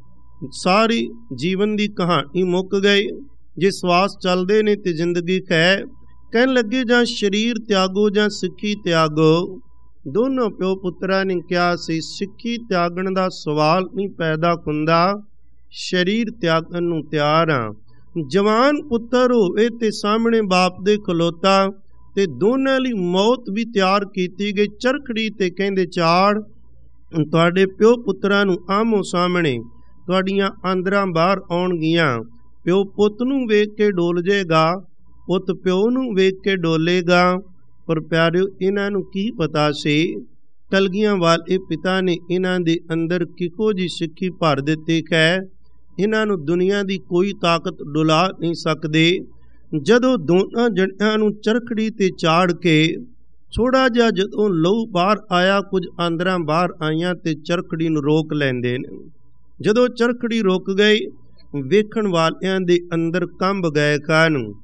ਸਾਰੀ ਜੀਵਨ ਦੀ ਕਹਾਣੀ ਮੁੱਕ ਗਈ। ਜੇ ਸਵਾਸ ਚੱਲਦੇ ਨੇ ਤੇ ਜ਼ਿੰਦਗੀ ਹੈ। ਕਹਿਣ ਲੱਗੇ ਜਾਂ ਸਰੀਰ ਤਿਆਗੋ ਜਾਂ ਸਿੱਖੀ ਤਿਆਗੋ। ਦੋਨੋਂ ਪਿਓ ਪੁੱਤਰਾਂ ਨੇ ਕਿਹਾ ਸੀ ਸਿੱਖੀ ਤਿਆਗਣ ਦਾ ਸਵਾਲ ਨਹੀਂ ਪੈਦਾ ਹੁੰਦਾ, ਸਰੀਰ ਤਿਆਗਣ ਨੂੰ ਤਿਆਰ ਹਾਂ। ਜਵਾਨ ਪੁੱਤਰ ਹੋਵੇ ਤੇ ਸਾਹਮਣੇ ਬਾਪ ਦੇ ਖਲੋਤਾ, ਤੇ ਦੋਨਾਂ ਲਈ ਮੌਤ ਵੀ ਤਿਆਰ ਕੀਤੀ ਗਈ। ਚਰਖੜੀ ਤੇ ਕਹਿੰਦੇ ਚਾੜ ਤੁਹਾਡੇ ਪਿਓ ਪੁੱਤਰਾਂ ਨੂੰ ਆਮੋ ਸਾਹਮਣੇ ਤੁਹਾਡੀਆਂ ਆਂਦਰਾਂ ਬਾਹਰ ਆਉਣਗੀਆਂ। ਪਿਓ ਪੁੱਤ ਨੂੰ ਵੇਖ ਕੇ ਡੋਲ ਜਾਏਗਾ, ਪੁੱਤ ਪਿਓ ਨੂੰ ਵੇਖ ਕੇ ਡੋਲੇਗਾ। ਪਰ ਪਿਆਰਿਓ ਇਹਨਾਂ ਨੂੰ ਕੀ ਪਤਾ ਸੀ ਕਲਗੀਆਂ ਵਾਲੇ ਪਿਤਾ ਨੇ ਇਹਨਾਂ ਦੇ ਅੰਦਰ ਕਿਹੋ ਜਿਹੀ ਸਿੱਖੀ ਭਰ ਦਿੱਤੀ ਹੈ, ਇਹਨਾਂ ਨੂੰ ਦੁਨੀਆ ਦੀ ਕੋਈ ਤਾਕਤ ਡੁਲਾ ਨਹੀਂ ਸਕਦੇ। ਜਦੋਂ ਦੋਨਾਂ ਜਣਿਆਂ ਨੂੰ ਚਰਖੜੀ ਤੇ ਚਾੜ ਕੇ ਥੋੜਾ ਜਿਹਾ ਜਦੋਂ ਲਹੂ ਬਾਹਰ ਆਇਆ, ਕੁਝ ਆਂਦਰਾਂ ਬਾਹਰ ਆਈਆਂ ਤੇ ਚਰਖੜੀ ਨੂੰ ਰੋਕ ਲੈਂਦੇ ਨੇ। ਜਦੋਂ ਚਰਖੜੀ ਰੁਕ ਗਈ, ਵੇਖਣ ਵਾਲਿਆਂ ਦੇ ਅੰਦਰ ਕੰਬ ਗਏ ਹਨ।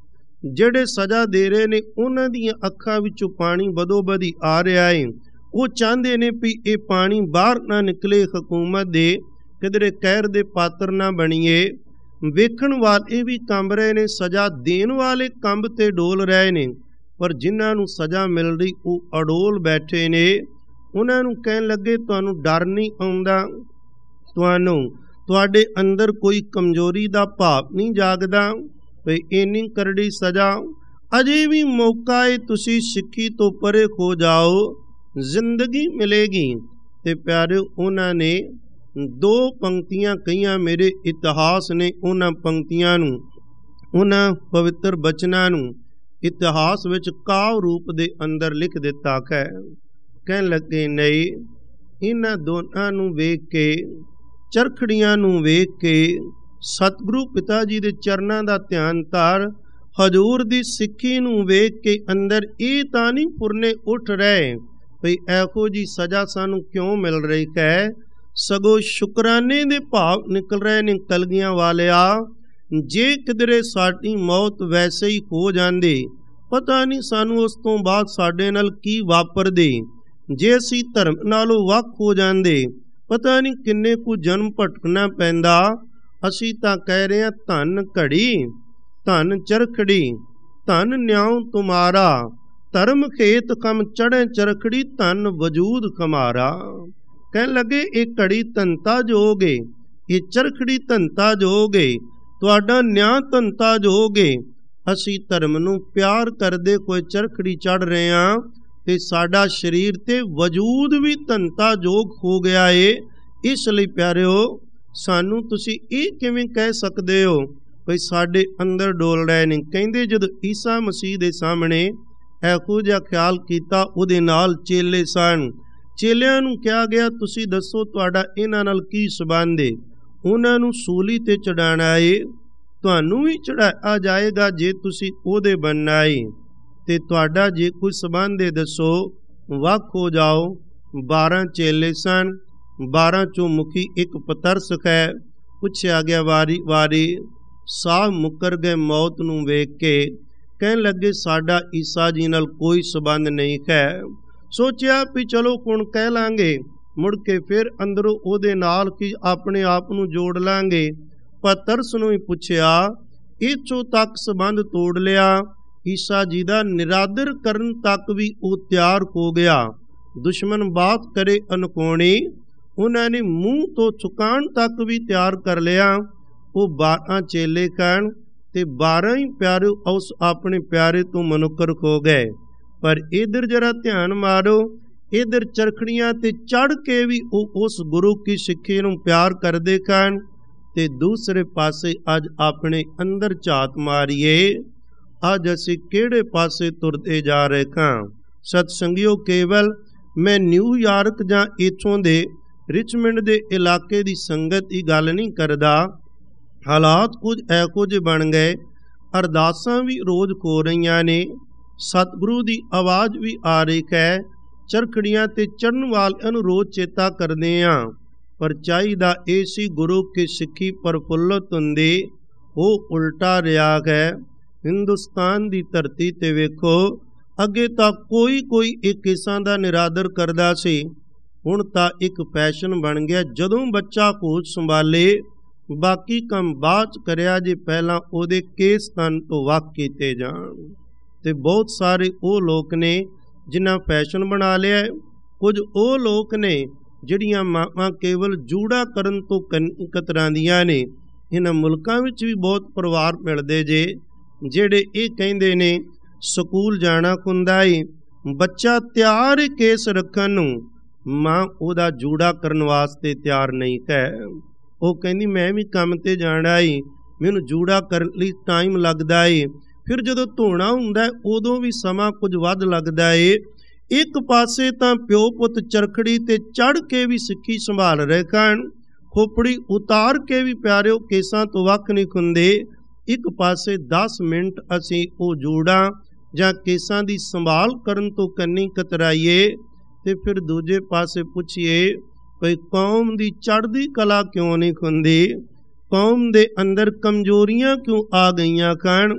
ਜਿਹੜੇ ਸਜ਼ਾ ਦੇ ਰਹੇ ਨੇ ਉਹਨਾਂ ਦੀਆਂ ਅੱਖਾਂ ਵਿੱਚੋਂ ਪਾਣੀ ਬਦੋ ਬਦੀ ਆ ਰਿਹਾ ਏ। ਉਹ ਚਾਹੁੰਦੇ ਨੇ ਵੀ ਇਹ ਪਾਣੀ ਬਾਹਰ ਨਾ ਨਿਕਲੇ, ਹਕੂਮਤ ਦੇ ਕਿਧਰੇ ਕਹਿਰ ਦੇ ਪਾਤਰ ਨਾ ਬਣੀਏ। ਵੇਖਣ ਵਾਲੇ ਵੀ ਕੰਬ ਰਹੇ ਨੇ, ਸਜ਼ਾ ਦੇਣ ਵਾਲੇ ਕੰਬ ਤੇ ਡੋਲ ਰਹੇ ਨੇ, ਪਰ ਜਿਨ੍ਹਾਂ ਨੂੰ ਸਜ਼ਾ ਮਿਲ ਰਹੀ ਉਹ ਅਡੋਲ ਬੈਠੇ ਨੇ। ਉਹਨਾਂ ਨੂੰ ਕਹਿਣ ਲੱਗੇ ਤੁਹਾਨੂੰ ਡਰ ਨਹੀਂ ਆਉਂਦਾ, ਤੁਹਾਨੂੰ ਤੁਹਾਡੇ ਅੰਦਰ ਕੋਈ ਕਮਜ਼ੋਰੀ ਦਾ ਭਾਵ ਨਹੀਂ ਜਾਗਦਾ ਵੀ ਇੰਨੀ ਕਰੜੀ ਸਜ਼ਾ, ਅਜੇ ਵੀ ਮੌਕਾ ਏ, ਤੁਸੀਂ ਸਿੱਖੀ ਤੋਂ ਪਰੇ ਹੋ ਜਾਓ, ਜ਼ਿੰਦਗੀ ਮਿਲੇਗੀ। ਤੇ ਪਿਆਰਿਓ ਉਹਨਾਂ ਨੇ ਦੋ ਪੰਕਤੀਆਂ ਕਹੀਆਂ, ਮੇਰੇ ਇਤਿਹਾਸ ਨੇ ਉਹਨਾਂ ਪੰਕਤੀਆਂ ਨੂੰ, ਉਹਨਾਂ ਪਵਿੱਤਰ ਬਚਨਾਂ ਨੂੰ ਇਤਿਹਾਸ ਵਿੱਚ ਕਾਵ ਰੂਪ ਦੇ ਅੰਦਰ ਲਿਖ ਦਿੱਤਾ ਹੈ। ਕਹਿਣ ਲੱਗੇ ਨਹੀਂ, ਇਹਨਾਂ ਦੋਨਾਂ ਨੂੰ ਵੇਖ ਕੇ, ਚਰਖੜੀਆਂ ਨੂੰ ਵੇਖ ਕੇ ਸਤਿਗੁਰੂ ਪਿਤਾ ਜੀ ਦੇ ਚਰਨਾਂ ਦਾ ਧਿਆਨ ਧਾਰ, ਹਜ਼ੂਰ ਦੀ ਸਿੱਖੀ ਨੂੰ ਵੇਖ ਕੇ ਅੰਦਰ ਇਹ ਤਾਂ ਨਹੀਂ ਫੁਰਨੇ ਉੱਠ ਰਹੇ ਭਈ ਇਹੋ ਜੀ ਸਜ਼ਾ ਸਾਨੂੰ ਕਿਉਂ ਮਿਲ ਰਹੀ ਹੈ, ਸਗੋਂ ਸ਼ੁਕਰਾਨੇ ਦੇ ਭਾਵ ਨਿਕਲ ਰਹੇ ਨੇ ਕਲਗੀਆਂ ਵਾਲਿਆ। ਜੇ ਕਿਧਰੇ ਸਾਡੀ ਮੌਤ ਵੈਸੇ ਹੀ ਹੋ ਜਾਂਦੀ, ਪਤਾ ਨਹੀਂ ਸਾਨੂੰ ਉਸ ਤੋਂ ਬਾਅਦ ਸਾਡੇ ਨਾਲ ਕੀ ਵਾਪਰਦੇ। ਜੇ ਅਸੀਂ ਧਰਮ ਨਾਲੋਂ ਵੱਖ ਹੋ ਜਾਂਦੇ, ਪਤਾ ਨਹੀਂ ਕਿੰਨੇ ਕੁ ਜਨਮ ਭਟਕਣਾ ਪੈਂਦਾ। ਅਸੀਂ ਤਾਂ ਕਹਿ ਰਹੇ ਹਾਂ ਧਨ ਘੜੀ, ਧਨ ਚਰਖੜੀ, ਧਨ ਨਿਆਉ ਤੁਮਾਰਾ, ਧਰਮ ਖੇਤ ਕਮ ਚੜ੍ਹੇ ਚਰਖੜੀ, ਧਨ ਵਜੂਦ ਖਮਾਰਾ। ਕਹਿਣ ਲੱਗੇ ਇਹ ਘੜੀ ਧਨਤਾ ਜੋਗੇ, ਇਹ ਚਰਖੜੀ ਧਨਤਾ ਜੋਗੇ, ਤੁਹਾਡਾ ਨਿਆਂ ਧਨਤਾ ਜੋਗੇ। ਅਸੀਂ ਧਰਮ ਨੂੰ ਪਿਆਰ ਕਰਦੇ ਕੋਈ ਚਰਖੜੀ ਚੜ੍ਹ ਰਹੇ ਹਾਂ ਤੇ ਸਾਡਾ ਸਰੀਰ ਤੇ ਵਜੂਦ ਵੀ ਧਨਤਾ ਜੋਗ ਹੋ ਗਿਆ ਏ। ਇਸ ਲਈ ਪਿਆਰਿਓ ਸਾਨੂੰ ਤੁਸੀਂ ਇਹ ਕਿਵੇਂ ਕਹਿ ਸਕਦੇ ਹੋ ਭਈ ਸਾਡੇ ਅੰਦਰ ਡੋਲ ਰਹੇ ਨੇ। ਕਹਿੰਦੇ ਜਦੋਂ ਈਸਾ ਮਸੀਹ ਦੇ ਸਾਹਮਣੇ ਇਹੋ ਜਿਹਾ ਖਿਆਲ ਕੀਤਾ, ਉਹਦੇ ਨਾਲ ਚੇਲੇ ਸਨ, ਚੇਲਿਆਂ ਨੂੰ ਕਿਹਾ ਗਿਆ ਤੁਸੀਂ ਦੱਸੋ ਤੁਹਾਡਾ ਇਹਨਾਂ ਨਾਲ ਕੀ ਸੰਬੰਧ ਏ। ਉਹਨਾਂ ਨੂੰ ਸੂਲੀ ਤੇ ਚੜਾਣਾ ਏ, ਤੁਹਾਨੂੰ ਵੀ ਚੜਾਇਆ ਜਾਏਗਾ ਜੇ ਤੁਸੀਂ ਉਹਦੇ ਬਣਨਾ ਏ, ਤੇ ਤੁਹਾਡਾ ਜੇ ਕੋਈ ਸੰਬੰਧ ਏ ਦੱਸੋ, ਵੱਖ ਹੋ ਜਾਓ। ਬਾਰਾਂ ਚੇਲੇ ਸਨ, ਬਾਰਾਂ ਚੋਂ ਮੁਖੀ ਇੱਕ ਪਤਰਸ ਹੈ। ਪੁੱਛਿਆ ਗਿਆ ਵਾਰੀ ਵਾਰੀ, ਸਾਹ ਮੁੱਕਰ ਗਏ ਮੌਤ ਨੂੰ ਵੇਖ ਕੇ, ਕਹਿਣ ਲੱਗੇ ਸਾਡਾ ਈਸਾ ਜੀ ਨਾਲ ਕੋਈ ਸੰਬੰਧ ਨਹੀਂ ਹੈ। ਸੋਚਿਆ ਵੀ ਚਲੋ ਹੁਣ ਕਹਿ ਲਾਂਗੇ, ਮੁੜ ਕੇ ਫਿਰ ਅੰਦਰੋਂ ਉਹਦੇ ਨਾਲ ਕੀ ਆਪਣੇ ਆਪ ਨੂੰ ਜੋੜ ਲਾਂਗੇ। ਪਤਰਸ ਨੂੰ ਹੀ ਪੁੱਛਿਆ, ਇੱਥੋਂ ਤੱਕ ਸੰਬੰਧ ਤੋੜ ਲਿਆ, ਈਸਾ ਜੀ ਦਾ ਨਿਰਾਦਰ ਕਰਨ ਤੱਕ ਵੀ ਉਹ ਤਿਆਰ ਹੋ ਗਿਆ। ਦੁਸ਼ਮਣ ਬਾਤ ਕਰੇ ਅਨਕੋਣੀ, ਉਹਨਾਂ ਨੇ ਮੂੰਹ ਤੋਂ ਚੁਕਾਣ ਤੱਕ ਵੀ ਤਿਆਰ ਕਰ ਲਿਆ। ਉਹ ਬਾਰਾਂ ਚੇਲੇ ਕਹਿਣ ਤੇ ਬਾਰਾਂ ਹੀ ਪਿਆਰੇ ਉਸ ਆਪਣੇ ਪਿਆਰੇ ਤੋਂ ਮਨੁੱਕਰ ਹੋ ਗਏ। ਪਰ ਇਧਰ ਜਰਾ ਧਿਆਨ ਮਾਰੋ, ਇਧਰ ਚਰਖੜੀਆਂ ਤੇ ਚੜ੍ਹ ਕੇ ਵੀ ਉਹ ਉਸ ਗੁਰੂ ਕੀ ਸਿੱਖੀ ਨੂੰ ਪਿਆਰ ਕਰਦੇ ਹਨ, ਤੇ ਦੂਸਰੇ ਪਾਸੇ ਅੱਜ ਆਪਣੇ ਅੰਦਰ ਝਾਤ ਮਾਰੀਏ, ਅੱਜ ਅਸੀਂ ਕਿਹੜੇ ਪਾਸੇ ਤੁਰਦੇ ਜਾ ਰਹੇ ਹਾਂ। ਸਤ ਸੰਗਿਓ, ਕੇਵਲ ਮੈਂ ਨਿਊਯਾਰਕ ਜਾਂ ਇੱਥੋਂ ਦੇ ਰਿਚਮੰਡ ਦੇ ਇਲਾਕੇ ਦੀ ਸੰਗਤ ਦੀ ਗੱਲ ਨਹੀਂ ਕਰਦਾ। ਹਾਲਾਤ ਕੁਝ ਇਹੋ ਜਿਹੇ ਬਣ ਗਏ, ਅਰਦਾਸਾਂ ਵੀ ਰੋਜ਼ ਹੋ ਰਹੀਆਂ ਨੇ, ਸਤਿਗੁਰੂ ਦੀ ਆਵਾਜ਼ ਵੀ ਆ ਰਹੀ ਹੈ, ਚਰਖੜੀਆਂ ਤੇ ਚੜ੍ਹਨ ਵਾਲਿਆਂ ਨੂੰ ਰੋਜ਼ ਚੇਤਾ ਕਰਦੇ ਹਾਂ। ਪਰ ਚਾਹੀਦਾ ਇਹ ਸੀ ਗੁਰੂ ਕੀ ਸਿੱਖੀ ਪ੍ਰਫੁੱਲਤ ਹੁੰਦੀ, ਉਹ ਉਲਟਾ ਰਿਹਾ ਹੈ। ਹਿੰਦੁਸਤਾਨ ਦੀ ਧਰਤੀ ਤੇ ਵੇਖੋ, ਅੱਗੇ ਤਾਂ ਕੋਈ ਕੋਈ ਇੱਕ ਕਿਸਾਂ ਦਾ ਨਿਰਾਦਰ ਕਰਦਾ ਸੀ, ਹੁਣ ਤਾਂ ਇੱਕ ਫੈਸ਼ਨ ਬਣ ਗਿਆ, ਜਦੋਂ ਬੱਚਾ ਹੋਸ਼ ਸੰਭਾਲੇ ਬਾਕੀ ਕੰਮ ਬਾਅਦ ਚ ਕਰਿਆ ਜੇ, ਪਹਿਲਾਂ ਉਹਦੇ ਕੇਸ ਤਨ ਤੋਂ ਵੱਖ ਕੀਤੇ ਜਾਣ। ਤੇ ਬਹੁਤ ਸਾਰੇ ਉਹ ਲੋਕ ਨੇ ਜਿਨ੍ਹਾਂ ਫੈਸ਼ਨ ਬਣਾ ਲਿਆ, ਕੁਝ ਉਹ ਲੋਕ ਨੇ ਜਿਹੜੀਆਂ ਮਾਵਾਂ ਕੇਵਲ ਜੂੜਾ ਕਰਨ ਤੋਂ ਕਤਰਾਉਂਦੀਆਂ ਨੇ। ਇਹਨਾਂ ਮੁਲਕਾਂ ਵਿੱਚ ਵੀ ਬਹੁਤ ਪਰਿਵਾਰ ਮਿਲਦੇ ਜੇ ਜਿਹੜੇ ਇਹ ਕਹਿੰਦੇ ਨੇ ਸਕੂਲ ਜਾਣਾ ਹੁੰਦਾ ਏ, ਬੱਚਾ ਤਿਆਰ ਏ ਕੇਸ ਰੱਖਣ ਨੂੰ, ਮਾਂ ਉਹਦਾ ਜੂੜਾ ਕਰਨ ਵਾਸਤੇ ਤਿਆਰ ਨਹੀਂ ਹੈ। ਉਹ ਕਹਿੰਦੀ ਮੈਂ ਵੀ ਕੰਮ ਤੇ ਜਾਣਾ ਏ, ਮੈਨੂੰ ਜੂੜਾ ਕਰਨ ਲਈ ਟਾਈਮ ਲੱਗਦਾ ਏ, ਫਿਰ ਜਦੋਂ ਧੋਣਾ ਹੁੰਦਾ ਉਦੋਂ ਵੀ ਸਮਾਂ ਕੁਝ ਵੱਧ ਲੱਗਦਾ ਏ। ਇੱਕ ਪਾਸੇ ਤਾਂ ਪਿਓ ਪੁੱਤ ਚਰਖੜੀ ਤੇ ਚੜ੍ਹ ਕੇ ਵੀ ਸਿੱਖੀ ਸੰਭਾਲ ਰਹੇ ਹਨ, ਖੋਪੜੀ ਉਤਾਰ ਕੇ ਵੀ ਪਿਆਰਿਓ ਕੇਸਾਂ ਤੋਂ ਵੱਖ ਨਹੀਂ ਹੁੰਦੇ। ਇੱਕ ਪਾਸੇ ਦਸ ਮਿੰਟ ਅਸੀਂ ਉਹ ਜੂੜਾਂ ਜਾਂ ਕੇਸਾਂ ਦੀ ਸੰਭਾਲ ਕਰਨ ਤੋਂ ਕੰਨੀ ਕਤਰਾਈਏ, ਤੇ ਫਿਰ ਦੂਜੇ ਪਾਸੇ ਪੁੱਛੀਏ ਭਈ ਕੌਮ ਦੀ ਚੜ੍ਹਦੀ ਕਲਾ ਕਿਉਂ ਨਹੀਂ ਹੁੰਦੀ, ਕੌਮ ਦੇ ਅੰਦਰ ਕਮਜ਼ੋਰੀਆਂ ਕਿਉਂ ਆ ਗਈਆਂ ਹਨ।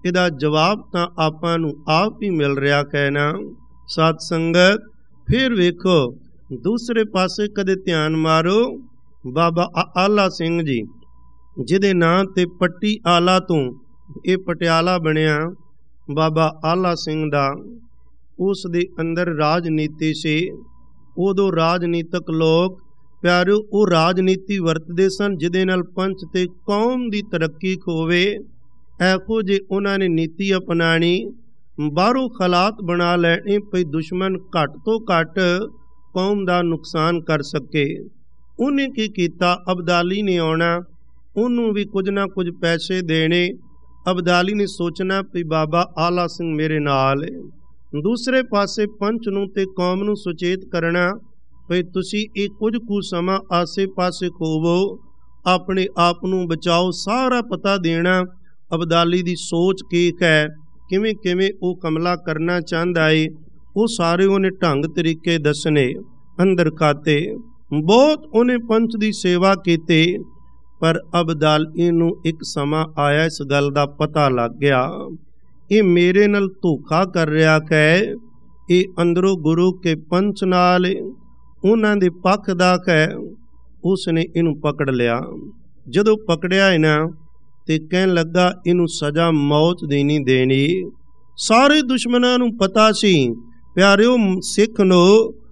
ਇਹਦਾ ਜਵਾਬ ਤਾਂ ਆਪਾਂ ਨੂੰ ਆਪ ਹੀ ਮਿਲ ਰਿਹਾ ਕਹਿਣਾ। ਸਤ ਸੰਗਤ ਫਿਰ ਵੇਖੋ ਦੂਸਰੇ ਪਾਸੇ ਕਦੇ ਧਿਆਨ ਮਾਰੋ, ਬਾਬਾ ਆਲਾ ਸਿੰਘ ਜੀ ਜਿਹਦੇ ਨਾਂ ਤੇ ਪੱਟੀ ਆਲਾ ਤੋਂ ਇਹ ਪਟਿਆਲਾ ਬਣਿਆ, ਬਾਬਾ ਆਲਾ ਸਿੰਘ ਦਾ, ਉਸ ਦੇ ਅੰਦਰ ਰਾਜਨੀਤੀ ਸੀ। ਉਦੋਂ ਰਾਜਨੀਤਿਕ ਲੋਕ ਪਿਆਰਿਓ ਉਹ ਰਾਜਨੀਤੀ ਵਰਤਦੇ ਸਨ ਜਿਹਦੇ ਨਾਲ ਪੰਚ ਤੇ ਕੌਮ ਦੀ ਤਰੱਕੀ ਹੋਵੇ। ਇਹੋ ਜੇ ਉਹਨਾਂ ਨੇ ਨੀਤੀ ਅਪਣਾਣੀ, ਬਾਹਰੋਂ ਹਾਲਾਤ ਬਣਾ ਲੈਣੇ ਪਈ ਦੁਸ਼ਮਣ ਘੱਟ ਤੋਂ ਘੱਟ ਕੌਮ ਦਾ ਨੁਕਸਾਨ ਕਰ ਸਕੇ। ਉਹਨੇ ਕੀ ਕੀਤਾ, ਅਬਦਾਲੀ ਨੇ ਆਉਣਾ, ਉਹਨੂੰ ਵੀ ਕੁਝ ਨਾ ਕੁਝ ਪੈਸੇ ਦੇਣੇ। ਅਬਦਾਲੀ ਨੇ ਸੋਚਣਾ ਵੀ ਬਾਬਾ ਆਲਾ ਸਿੰਘ ਮੇਰੇ ਨਾਲ ਹੈ। ਦੂਸਰੇ ਪਾਸੇ ਪੰਚ ਨੂੰ ਤੇ ਕੌਮ ਨੂੰ ਸੁਚੇਤ ਕਰਨਾ ਵੀ ਤੁਸੀਂ ਇਹ ਕੁਝ ਕੁ ਸਮਾਂ ਆਸੇ ਪਾਸੇ ਖੋਵੋ, ਆਪਣੇ ਆਪ ਨੂੰ ਬਚਾਓ, ਸਾਰਾ ਪਤਾ ਦੇਣਾ ਅਬਦਾਲੀ ਦੀ ਸੋਚ ਕੀ ਹੈ, ਕਿਵੇਂ ਕਿਵੇਂ ਉਹ ਕਮਲਾ ਕਰਨਾ ਚਾਹੁੰਦਾ ਏ, ਉਹ ਸਾਰੇ ਉਹਨੇ ਢੰਗ ਤਰੀਕੇ ਦੱਸਣੇ ਅੰਦਰ ਖਾਤੇ। ਬਹੁਤ ਉਹਨੇ ਪੰਚ ਦੀ ਸੇਵਾ ਕੀਤੀ, ਪਰ ਅਬਦਾਲੀ ਨੂੰ ਇੱਕ ਸਮਾਂ ਆਇਆ ਇਸ ਗੱਲ ਦਾ ਪਤਾ ਲੱਗ ਗਿਆ, ਇਹ ਮੇਰੇ ਨਾਲ ਧੋਖਾ ਕਰ ਰਿਹਾ ਹੈ, ਇਹ ਅੰਦਰੋਂ ਗੁਰੂ ਕੇ ਪੰਚ ਨਾਲ ਉਹਨਾਂ ਦੇ ਪੱਖ ਦਾ ਹੈ। ਉਸ ਨੇ ਇਹਨੂੰ ਪਕੜ ਲਿਆ। ਜਦੋਂ ਪਕੜਿਆ ਨਾ ਤੇ ਕਹਿਣ ਲੱਗਾ ਇਹਨੂੰ ਸਜ਼ਾ ਮੌਤ ਦੀ ਨਹੀਂ ਦੇਣੀ। ਸਾਰੇ ਦੁਸ਼ਮਣਾਂ ਨੂੰ ਪਤਾ ਸੀ ਪਿਆਰਿਓ ਸਿੱਖ ਨੂੰ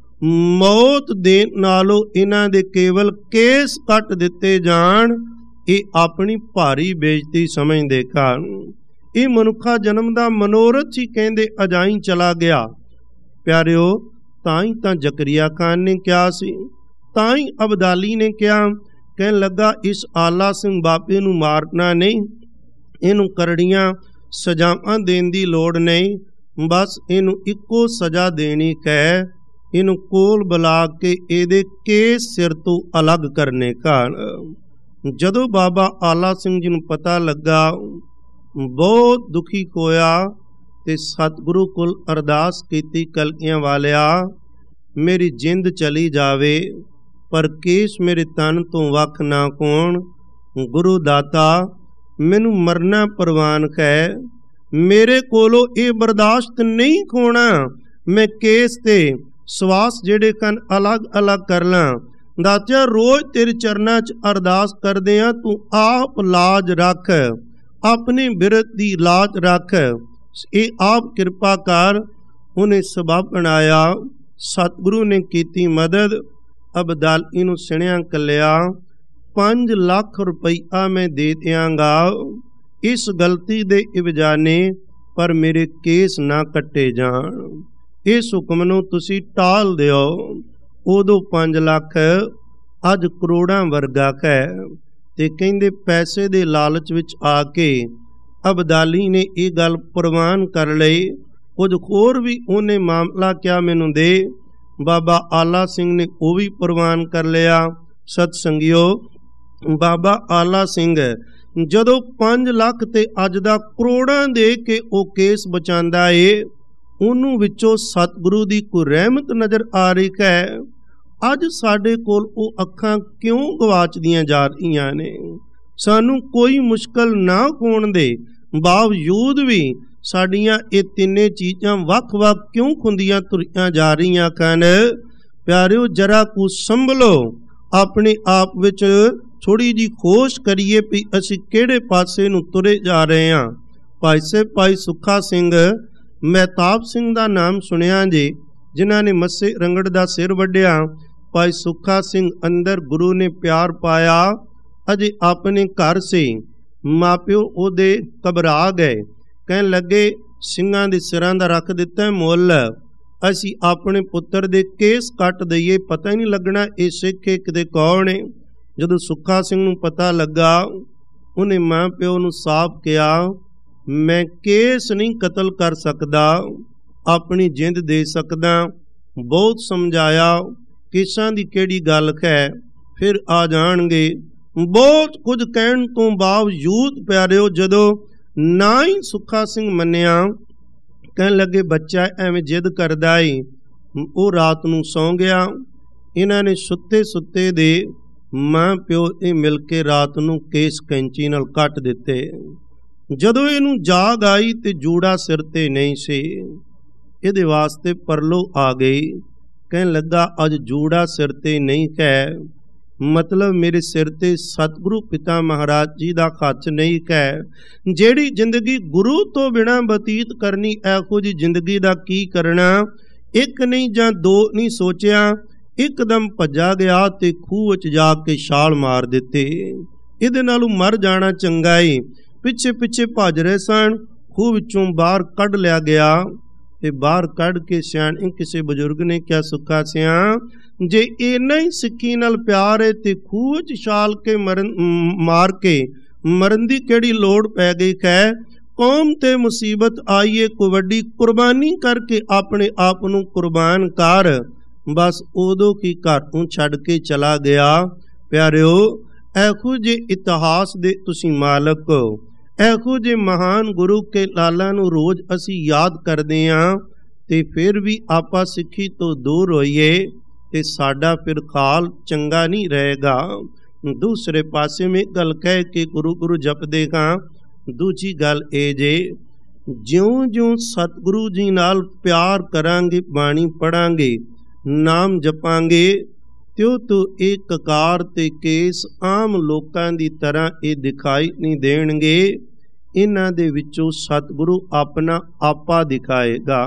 ਮੌਤ ਦੇਣ ਨਾਲੋਂ ਇਹਨਾਂ ਦੇ ਕੇਵਲ ਕੇਸ ਕੱਟ ਦਿੱਤੇ ਜਾਣ, ਇਹ ਆਪਣੀ ਭਾਰੀ ਬੇਇੱਜ਼ਤੀ ਸਮਝਦੇ ਕਾਰਨ ਇਹ ਮਨੁੱਖਾ ਜਨਮ ਦਾ ਮਨੋਰਥ ਹੀ ਕਹਿੰਦੇ ਅਜਾਈ ਚਲਾ ਗਿਆ। ਪਿਆਰਿਓ ਤਾਂ ਹੀ ਤਾਂ ਜ਼ਕਰੀਆ ਖਾਨ ਨੇ ਕਿਹਾ ਸੀ, ਤਾਂ ਹੀ ਅਬਦਾਲੀ ਨੇ ਕਿਹਾ, ਕਹਿਣ ਲੱਗਾ ਇਸ ਆਲਾ ਸਿੰਘ ਬਾਬੇ ਨੂੰ ਮਾਰਨਾ ਨਹੀਂ, ਇਹਨੂੰ ਕਰੜੀਆਂ ਸਜ਼ਾਵਾਂ ਦੇਣ ਦੀ ਲੋੜ ਨਹੀਂ, ਬਸ ਇਹਨੂੰ ਇੱਕੋ ਸਜ਼ਾ ਦੇਣੀ ਹੈ, ਇਹਨੂੰ ਕੋਲ ਬੁਲਾ ਕੇ ਇਹਦੇ ਕੇਸ ਸਿਰ ਤੋਂ ਅਲੱਗ ਕਰਨੇ ਕਾਰਨ। ਜਦੋਂ ਬਾਬਾ ਆਲਾ ਸਿੰਘ ਜੀ ਨੂੰ ਪਤਾ ਲੱਗਾ, ਬਹੁਤ ਦੁਖੀ ਹੋਇਆ ਤੇ ਸਤਿਗੁਰੂ ਕੋਲ ਅਰਦਾਸ ਕੀਤੀ, ਕਲਗੀਆਂ ਵਾਲਿਆ ਮੇਰੀ ਜਿੰਦ ਚਲੀ ਜਾਵੇ ਪਰ ਕੇਸ ਮੇਰੇ ਤਨ ਤੋਂ ਵੱਖ ਨਾ ਹੋਣ। ਗੁਰੂ ਦਾਤਾ ਮੈਨੂੰ ਮਰਨਾ ਪ੍ਰਵਾਨ ਹੈ, ਮੇਰੇ ਕੋਲੋਂ ਇਹ ਬਰਦਾਸ਼ਤ ਨਹੀਂ ਹੋਣਾ, ਮੈਂ ਕੇਸ ਤੇ ਸਵਾਸ ਜਿਹੜੇ ਕਨ ਅਲੱਗ ਅਲੱਗ ਕਰ ਲਾਂ। ਦਾਤਿਆ ਰੋਜ਼ ਤੇਰੇ ਚਰਨਾਂ 'ਚ ਅਰਦਾਸ ਕਰਦੇ ਆ, ਤੂੰ ਆਪ ਲਾਜ ਰੱਖ, ਆਪਣੇ ਬਿਰਤ ਦੀ ਲਾਜ ਰੱਖ, ਇਹ ਆਪ ਕਿਰਪਾ ਕਰ। ਉਹਨੇ ਸਬਬ ਬਣਾਇਆ, ਸਤਿਗੁਰੂ ਨੇ ਕੀਤੀ ਮਦਦ। ਅਬਦਾਲੀ ਨੂੰ ਸੁਣਿਆ ਕੱਲਿਆ, ਪੰਜ ਲੱਖ ਰੁਪਈਆ ਮੈਂ ਦੇ ਦਿਆਂਗਾ ਇਸ ਗਲਤੀ ਦੇ ਇਵਜਾਨੇ, ਪਰ ਮੇਰੇ ਕੇਸ ਨਾ ਕੱਟੇ ਜਾਣ, ਇਸ ਹੁਕਮ ਨੂੰ ਤੁਸੀਂ ਟਾਲ ਦਿਓ। ਉਦੋਂ ਪੰਜ ਲੱਖ ਅੱਜ ਕਰੋੜਾਂ ਵਰਗਾ ਹੈ। ਤੇ ਕਹਿੰਦੇ ਪੈਸੇ ਦੇ ਲਾਲਚ ਵਿੱਚ ਆ ਕੇ ਅਬਦਾਲੀ ਨੇ ਇਹ ਗੱਲ ਪ੍ਰਵਾਨ ਕਰ ਲਈ। ਕੁਝ ਹੋਰ ਵੀ ਉਹਨੇ ਮਾਮਲਾ ਕਿਹਾ ਮੈਨੂੰ ਦੇ, ਬਾਬਾ ਆਲਾ ਸਿੰਘ ਨੇ ਉਹ ਵੀ ਪ੍ਰਵਾਨ ਕਰ ਲਿਆ। ਸਤ ਸੰਗਿਓ ਬਾਬਾ ਆਲਾ ਸਿੰਘ ਜਦੋਂ ਪੰਜ ਲੱਖ ਤੇ ਅੱਜ ਦਾ ਕਰੋੜਾਂ ਦੇ ਕੇ ਉਹ ਕੇਸ ਬਚਾਉਂਦਾ ਏ, ਉਹਨੂੰ ਵਿੱਚੋਂ ਸਤਿਗੁਰੂ ਦੀ ਕੋਈ ਰਹਿਮਤ ਨਜ਼ਰ ਆ ਰਹੀ ਹੈ। ਅੱਜ ਸਾਡੇ ਕੋਲ ਉਹ ਅੱਖਾਂ ਕਿਉਂ ਗਵਾਚਦੀਆਂ ਜਾ ਰਹੀਆਂ ਨੇ? ਸਾਨੂੰ ਕੋਈ ਮੁਸ਼ਕਲ ਨਾ ਹੋਣ ਦੇ ਬਾਵਜੂਦ ਵੀ ਸਾਡੀਆਂ ਇਹ ਤਿੰਨੇ ਚੀਜ਼ਾਂ ਵੱਖ-ਵੱਖ ਕਿਉਂ ਖੁੰਦੀਆਂ ਤੁਰੀਆਂ ਜਾ ਰਹੀਆਂ ਹਨ? ਪਿਆਰਿਓ ਜਰਾ ਕੁ ਸੰਭਲੋ, ਆਪਣੇ ਆਪ ਵਿੱਚ ਥੋੜੀ ਜੀ ਖੋਜ ਕਰੀਏ ਵੀ ਅਸੀਂ ਕਿਹੜੇ ਪਾਸੇ ਨੂੰ ਤੁਰੇ ਜਾ ਰਹੇ ਹਾਂ। ਭਾਈ ਸਾਹਿਬ ਭਾਈ ਸੁੱਖਾ ਸਿੰਘ ਮਹਿਤਾਬ ਸਿੰਘ ਦਾ ਨਾਮ ਸੁਣਿਆ ਜੀ, ਜਿਨ੍ਹਾਂ ਨੇ ਮੱਸੇ ਰੰਗੜ ਦਾ ਸਿਰ ਵੱਢਿਆ। ਭਾਈ ਸੁੱਖਾ ਸਿੰਘ ਅੰਦਰ ਗੁਰੂ ਨੇ ਪਿਆਰ ਪਾਇਆ, ਅਜੇ ਆਪਣੇ ਘਰ ਸੀ। ਮਾਪਿਓ ਉਹਦੇ ਘਬਰਾ ਗਏ, ਕਹਿਣ ਲੱਗੇ ਸਿੰਘਾਂ ਦੇ ਸਿਰਾਂ ਦਾ ਰੱਖ ਦਿੱਤਾ ਮੁੱਲ, ਅਸੀਂ ਆਪਣੇ ਪੁੱਤਰ ਦੇ ਕੇਸ ਕੱਟ ਦਈਏ, ਪਤਾ ਹੀ ਨਹੀਂ ਲੱਗਣਾ ਇਹ ਸਿੱਖ ਹੈ ਕਿਤੇ ਕੌਣ ਹੈ। ਜਦੋਂ ਸੁੱਖਾ ਸਿੰਘ ਨੂੰ ਪਤਾ ਲੱਗਾ, ਉਹਨੇ ਮਾਂ ਪਿਓ ਨੂੰ ਸਾਫ਼ ਕਿਹਾ, ਮੈਂ ਕੇਸ ਨਹੀਂ ਕਤਲ ਕਰ ਸਕਦਾ, ਆਪਣੀ ਜਿੰਦ ਦੇ ਸਕਦਾ। ਬਹੁਤ ਸਮਝਾਇਆ, ਕੇਸਾਂ ਦੀ ਕਿਹੜੀ ਗੱਲ ਹੈ, ਫਿਰ ਆ ਜਾਣਗੇ। ਬਹੁਤ ਕੁਝ ਕਹਿਣ ਤੋਂ ਬਾਵਜੂਦ ਪਿਆਰਿਓ ਜਦੋਂ ਨਾ ਹੀ ਸੁੱਖਾ ਸਿੰਘ ਮੰਨਿਆ, ਕਹਿਣ ਲੱਗੇ ਬੱਚਾ ਐਵੇਂ ਜਿੱਦ ਕਰਦਾ ਏ। ਉਹ ਰਾਤ ਨੂੰ ਸੌਂ ਗਿਆ। ਇਹਨਾਂ ਨੇ ਸੁੱਤੇ ਸੁੱਤੇ ਦੇ ਮਾਂ ਪਿਓ ਇਹ ਮਿਲ ਕੇ ਰਾਤ ਨੂੰ ਕੇਸ ਕੈਂਚੀ ਨਾਲ ਕੱਟ ਦਿੱਤੇ। जदों इनू जाग आई ते जूड़ा सिर ते नहीं सी, इहदे वास्ते परलो आ गई। कहन लगा अज जूड़ा सिर ते नहीं है, मतलब मेरे सिर ते सतगुरु पिता महाराज जी दा खच नहीं है। जेड़ी जिंदगी गुरु तो बिना बतीत करनी, ऐहो जी जिंदगी दा की करना। एक नहीं जां दो नहीं सोचिया, एकदम भजा गया ते खूह च जाके छाल मार दिते। इहदे नालों मर जाना चंगा है। पिछे पिछे भज रहे सन, खूह विचों बाहर कढ़ लिया गया ते बाहर कढ़ के सियाणे किसी बजुर्ग ने क्या सुखा सिया, जे इन्ना ही सिक्खी नाल प्यार है ते खूह च छाल के मरन मार के मरन दी केड़ी लोड़ पै गई है। कौम ते मुसीबत आई है, कोई वड्डी कुर्बानी करके अपने आप नूं कुर्बान कर, बस उदों की घर नूं छड्ड के चला गया। प्यारिओ, ऐहो जे इतिहास दे तुसीं मालक हो, ऐहो जे महान गुरु के लाला नूं रोज असी याद करदे हां, ते फिर भी आपां सिੱਖੀ तो दूर होइए ते साडा फिर खाल चंगा नहीं रहेगा। दूसरे पासे में गल कह के गुरु गुरु जपदे हां। दूजी गल ए जे ज्यों ज्यों सतगुरु जी नाल प्यार करांगे, बाणी पढ़ांगे, नाम जपांगे, त्यों तो एक ककार ते केस आम लोकां दी तरह ये दिखाई नहीं देणगे। इन्हां दे विचों सतगुरु अपना आपा दिखाएगा।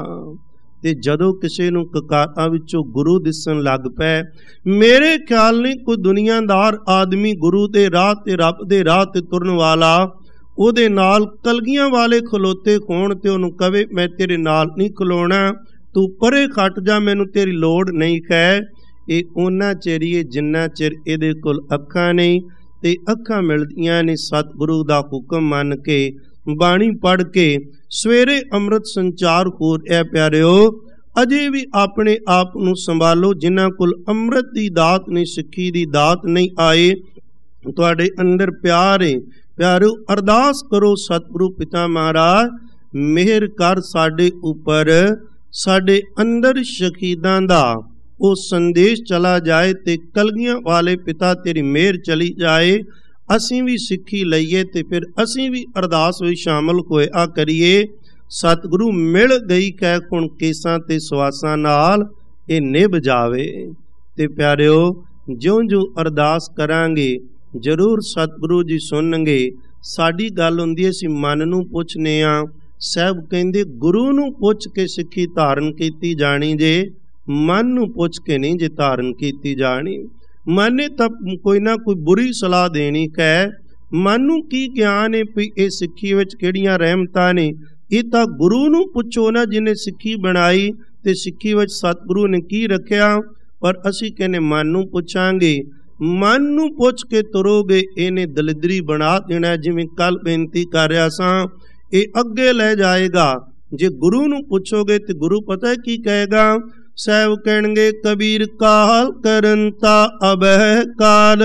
ते जदों किसी नूं ककारां विचों गुरु दिसन लग पै, मेरे ख्याल नहीं कोई दुनियादार आदमी गुरु दे राह ते रब दे राह ते तुरन वाला ਉਹਦੇ नाल कलगियां वाले खलोते होण ते ਉਹਨੂੰ कवे मैं तेरे नाल नहीं खलोना, तू परे खट जा, मैनू तेरी लोड़ नहीं है। ਇਹ ਉਹਨਾਂ ਚਿਰ ਹੀ ਜਿੰਨਾ ਚਿਰ ਇਹਦੇ ਕੋਲ ਅੱਖਾਂ नहीं ਤੇ ਅੱਖਾਂ ਮਿਲਦੀਆਂ ਨੇ ਸਤਿਗੁਰੂ ਦਾ ਹੁਕਮ ਮੰਨ ਕੇ, ਬਾਣੀ ਪੜ੍ਹ ਕੇ ਸਵੇਰੇ ਅੰਮ੍ਰਿਤ ਸੰਚਾਰ ਹੋ ਰਿਹਾ। ਪਿਆਰਿਓ, ਅਜੇ ਵੀ ਆਪਣੇ ਆਪ ਨੂੰ ਸੰਭਾਲੋ। ਜਿਨ੍ਹਾਂ ਕੋਲ ਅੰਮ੍ਰਿਤ ਦੀ ਦਾਤ ਨਹੀਂ, ਸਿੱਖੀ ਦੀ ਦਾਤ ਨਹੀਂ ਆਏ, ਤੁਹਾਡੇ ਅੰਦਰ ਪਿਆਰ ਹੈ। ਪਿਆਰਿਓ, ਅਰਦਾਸ ਕਰੋ ਸਤਿਗੁਰੂ ਪਿਤਾ ਮਹਾਰਾਜ ਮਿਹਰ ਕਰ ਸਾਡੇ ਉੱਪਰ, ਸਾਡੇ ਅੰਦਰ ਸ਼ਹੀਦਾਂ ਦਾ ਉਹ ਸੰਦੇਸ਼ ਚਲਾ ਜਾਏ ਤੇ ਕਲਗੀਆਂ ਵਾਲੇ ਪਿਤਾ ਤੇਰੀ ਮਿਹਰ ਚਲੀ ਜਾਏ। ਅਸੀਂ ਵੀ ਸਿੱਖੀ ਲਈਏ ਤੇ ਫਿਰ ਅਸੀਂ ਵੀ ਅਰਦਾਸ ਵਿੱਚ ਸ਼ਾਮਲ ਹੋਇਆ ਕਰੀਏ। ਸਤਿਗੁਰੂ ਮਿਲ ਗਈ ਕਹਿ ਹੁਣ ਕੇਸਾਂ ਤੇ ਸਵਾਸਾਂ ਨਾਲ ਇਹ ਨਿਭ ਜਾਵੇ। ਤੇ ਪਿਆਰਿਓ, ਜਿਉਂ-ਜਿਉਂ ਅਰਦਾਸ ਕਰਾਂਗੇ ਜ਼ਰੂਰ ਸਤਿਗੁਰੂ ਜੀ ਸੁਣਨਗੇ। ਸਾਡੀ ਗੱਲ ਹੁੰਦੀ ਹੈ ਅਸੀਂ ਮਨ ਨੂੰ ਪੁੱਛਨੇ ਆ। ਸਾਹਿਬ ਕਹਿੰਦੇ ਗੁਰੂ ਨੂੰ ਪੁੱਛ ਕੇ ਸਿੱਖੀ ਧਾਰਨ ਕੀਤੀ ਜਾਣੀ ਜੇ, ਮਨ ਨੂੰ ਪੁੱਛ ਕੇ ਨਹੀਂ ਜੇ ਧਾਰਨ ਕੀਤੀ ਜਾਣੀ। ਮਨ ਨੇ ਤਾਂ ਕੋਈ ਨਾ ਕੋਈ ਬੁਰੀ ਸਲਾਹ ਦੇਣੀ ਕਹਿ, ਮਨ ਨੂੰ ਕੀ ਗਿਆਨ ਹੈ ਵੀ ਇਹ ਸਿੱਖੀ ਵਿੱਚ ਕਿਹੜੀਆਂ ਰਹਿਮਤਾਂ ਨੇ। ਇਹ ਤਾਂ ਗੁਰੂ ਨੂੰ ਪੁੱਛੋ ਨਾ ਜਿਹਨੇ ਸਿੱਖੀ ਬਣਾਈ ਤੇ ਸਿੱਖੀ ਵਿੱਚ ਸਤਿਗੁਰੂ ਨੇ ਕੀ ਰੱਖਿਆ। ਪਰ ਅਸੀਂ ਕਹਿੰਦੇ ਮਨ ਨੂੰ ਪੁੱਛਾਂਗੇ। ਮਨ ਨੂੰ ਪੁੱਛ ਕੇ ਤੁਰੋਗੇ ਇਹਨੇ ਦਲਿਦਰੀ ਬਣਾ ਦੇਣਾ। ਜਿਵੇਂ ਕੱਲ ਬੇਨਤੀ ਕਰ ਰਿਹਾ ਸਾਂ, ਇਹ ਅੱਗੇ ਲੈ ਜਾਏਗਾ। ਜੇ ਗੁਰੂ ਨੂੰ ਪੁੱਛੋਗੇ ਤੇ ਗੁਰੂ ਪਤਾ ਕੀ ਕਹੇਗਾ। ਸਾਹਿਬ ਕਹਿਣਗੇ ਕਬੀਰ ਕਾਲ ਕਰੰਤਾ ਅਬਹਿ ਕਾਲ,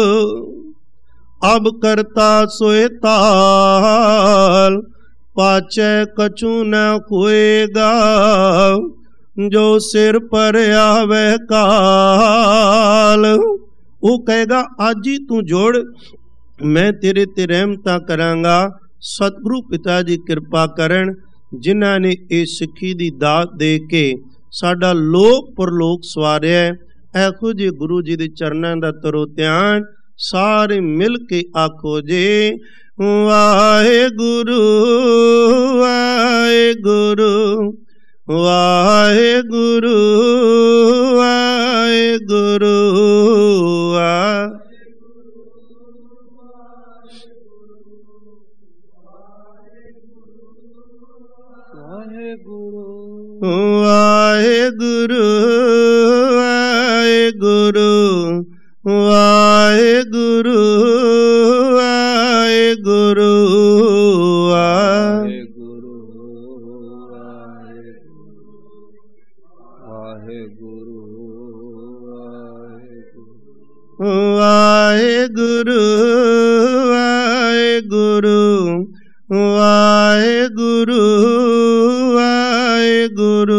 ਅਬ ਕਰਤਾ ਸੋਏ ਤਾਲ, ਪਾਛੈ ਕਛੂ ਨ ਹੋਏਗਾ, ਜੋ ਸਿਰ ਪਰ ਆਵੇ ਕਾਲ। ਉਹ ਕਹੇਗਾ ਅੱਜ ਹੀ ਤੂੰ ਜੋੜ, ਮੈਂ ਤੇਰੇ ਤੇ ਰਹਿਮਤਾਂ ਕਰਾਂਗਾ। ਸਤਿਗੁਰੂ ਪਿਤਾ ਜੀ ਕਿਰਪਾ ਕਰਨ, ਜਿਨ੍ਹਾਂ ਨੇ ਇਹ ਸਿੱਖੀ ਦੀ ਦਾਤ ਦੇ ਕੇ ਸਾਡਾ ਲੋਕ ਪਰਲੋਕ ਸਵਾਰਿਆ। ਇਹੋ ਜਿਹੇ ਗੁਰੂ ਜੀ ਦੇ ਚਰਨਾਂ ਦਾ ਤਰੋ ਧਿਆਨ ਸਾਰੇ ਮਿਲ ਕੇ ਆਖੋ ਜੇ ਵਾਹਿਗੁਰੂ ਵਾਹਿਗੁਰੂ ਵਾਹਿਗੁਰੂ ਵਾਹਿਗੁਰੂ ਵਾਹਿਗੁਰੂ ਵਾਹਿਗੁਰੂ ਵਾਹਿਗੁਰੂ ਵਾਹਿਗੁਰੂ ਵਾਹਿਗੁਰੂ ਵਾਹਿਗੁਰੂ ਵਾਹਿਗੁਰੂ ਵਾਹਿਗੁਰੂ ਵਾਹਿਗੁਰੂ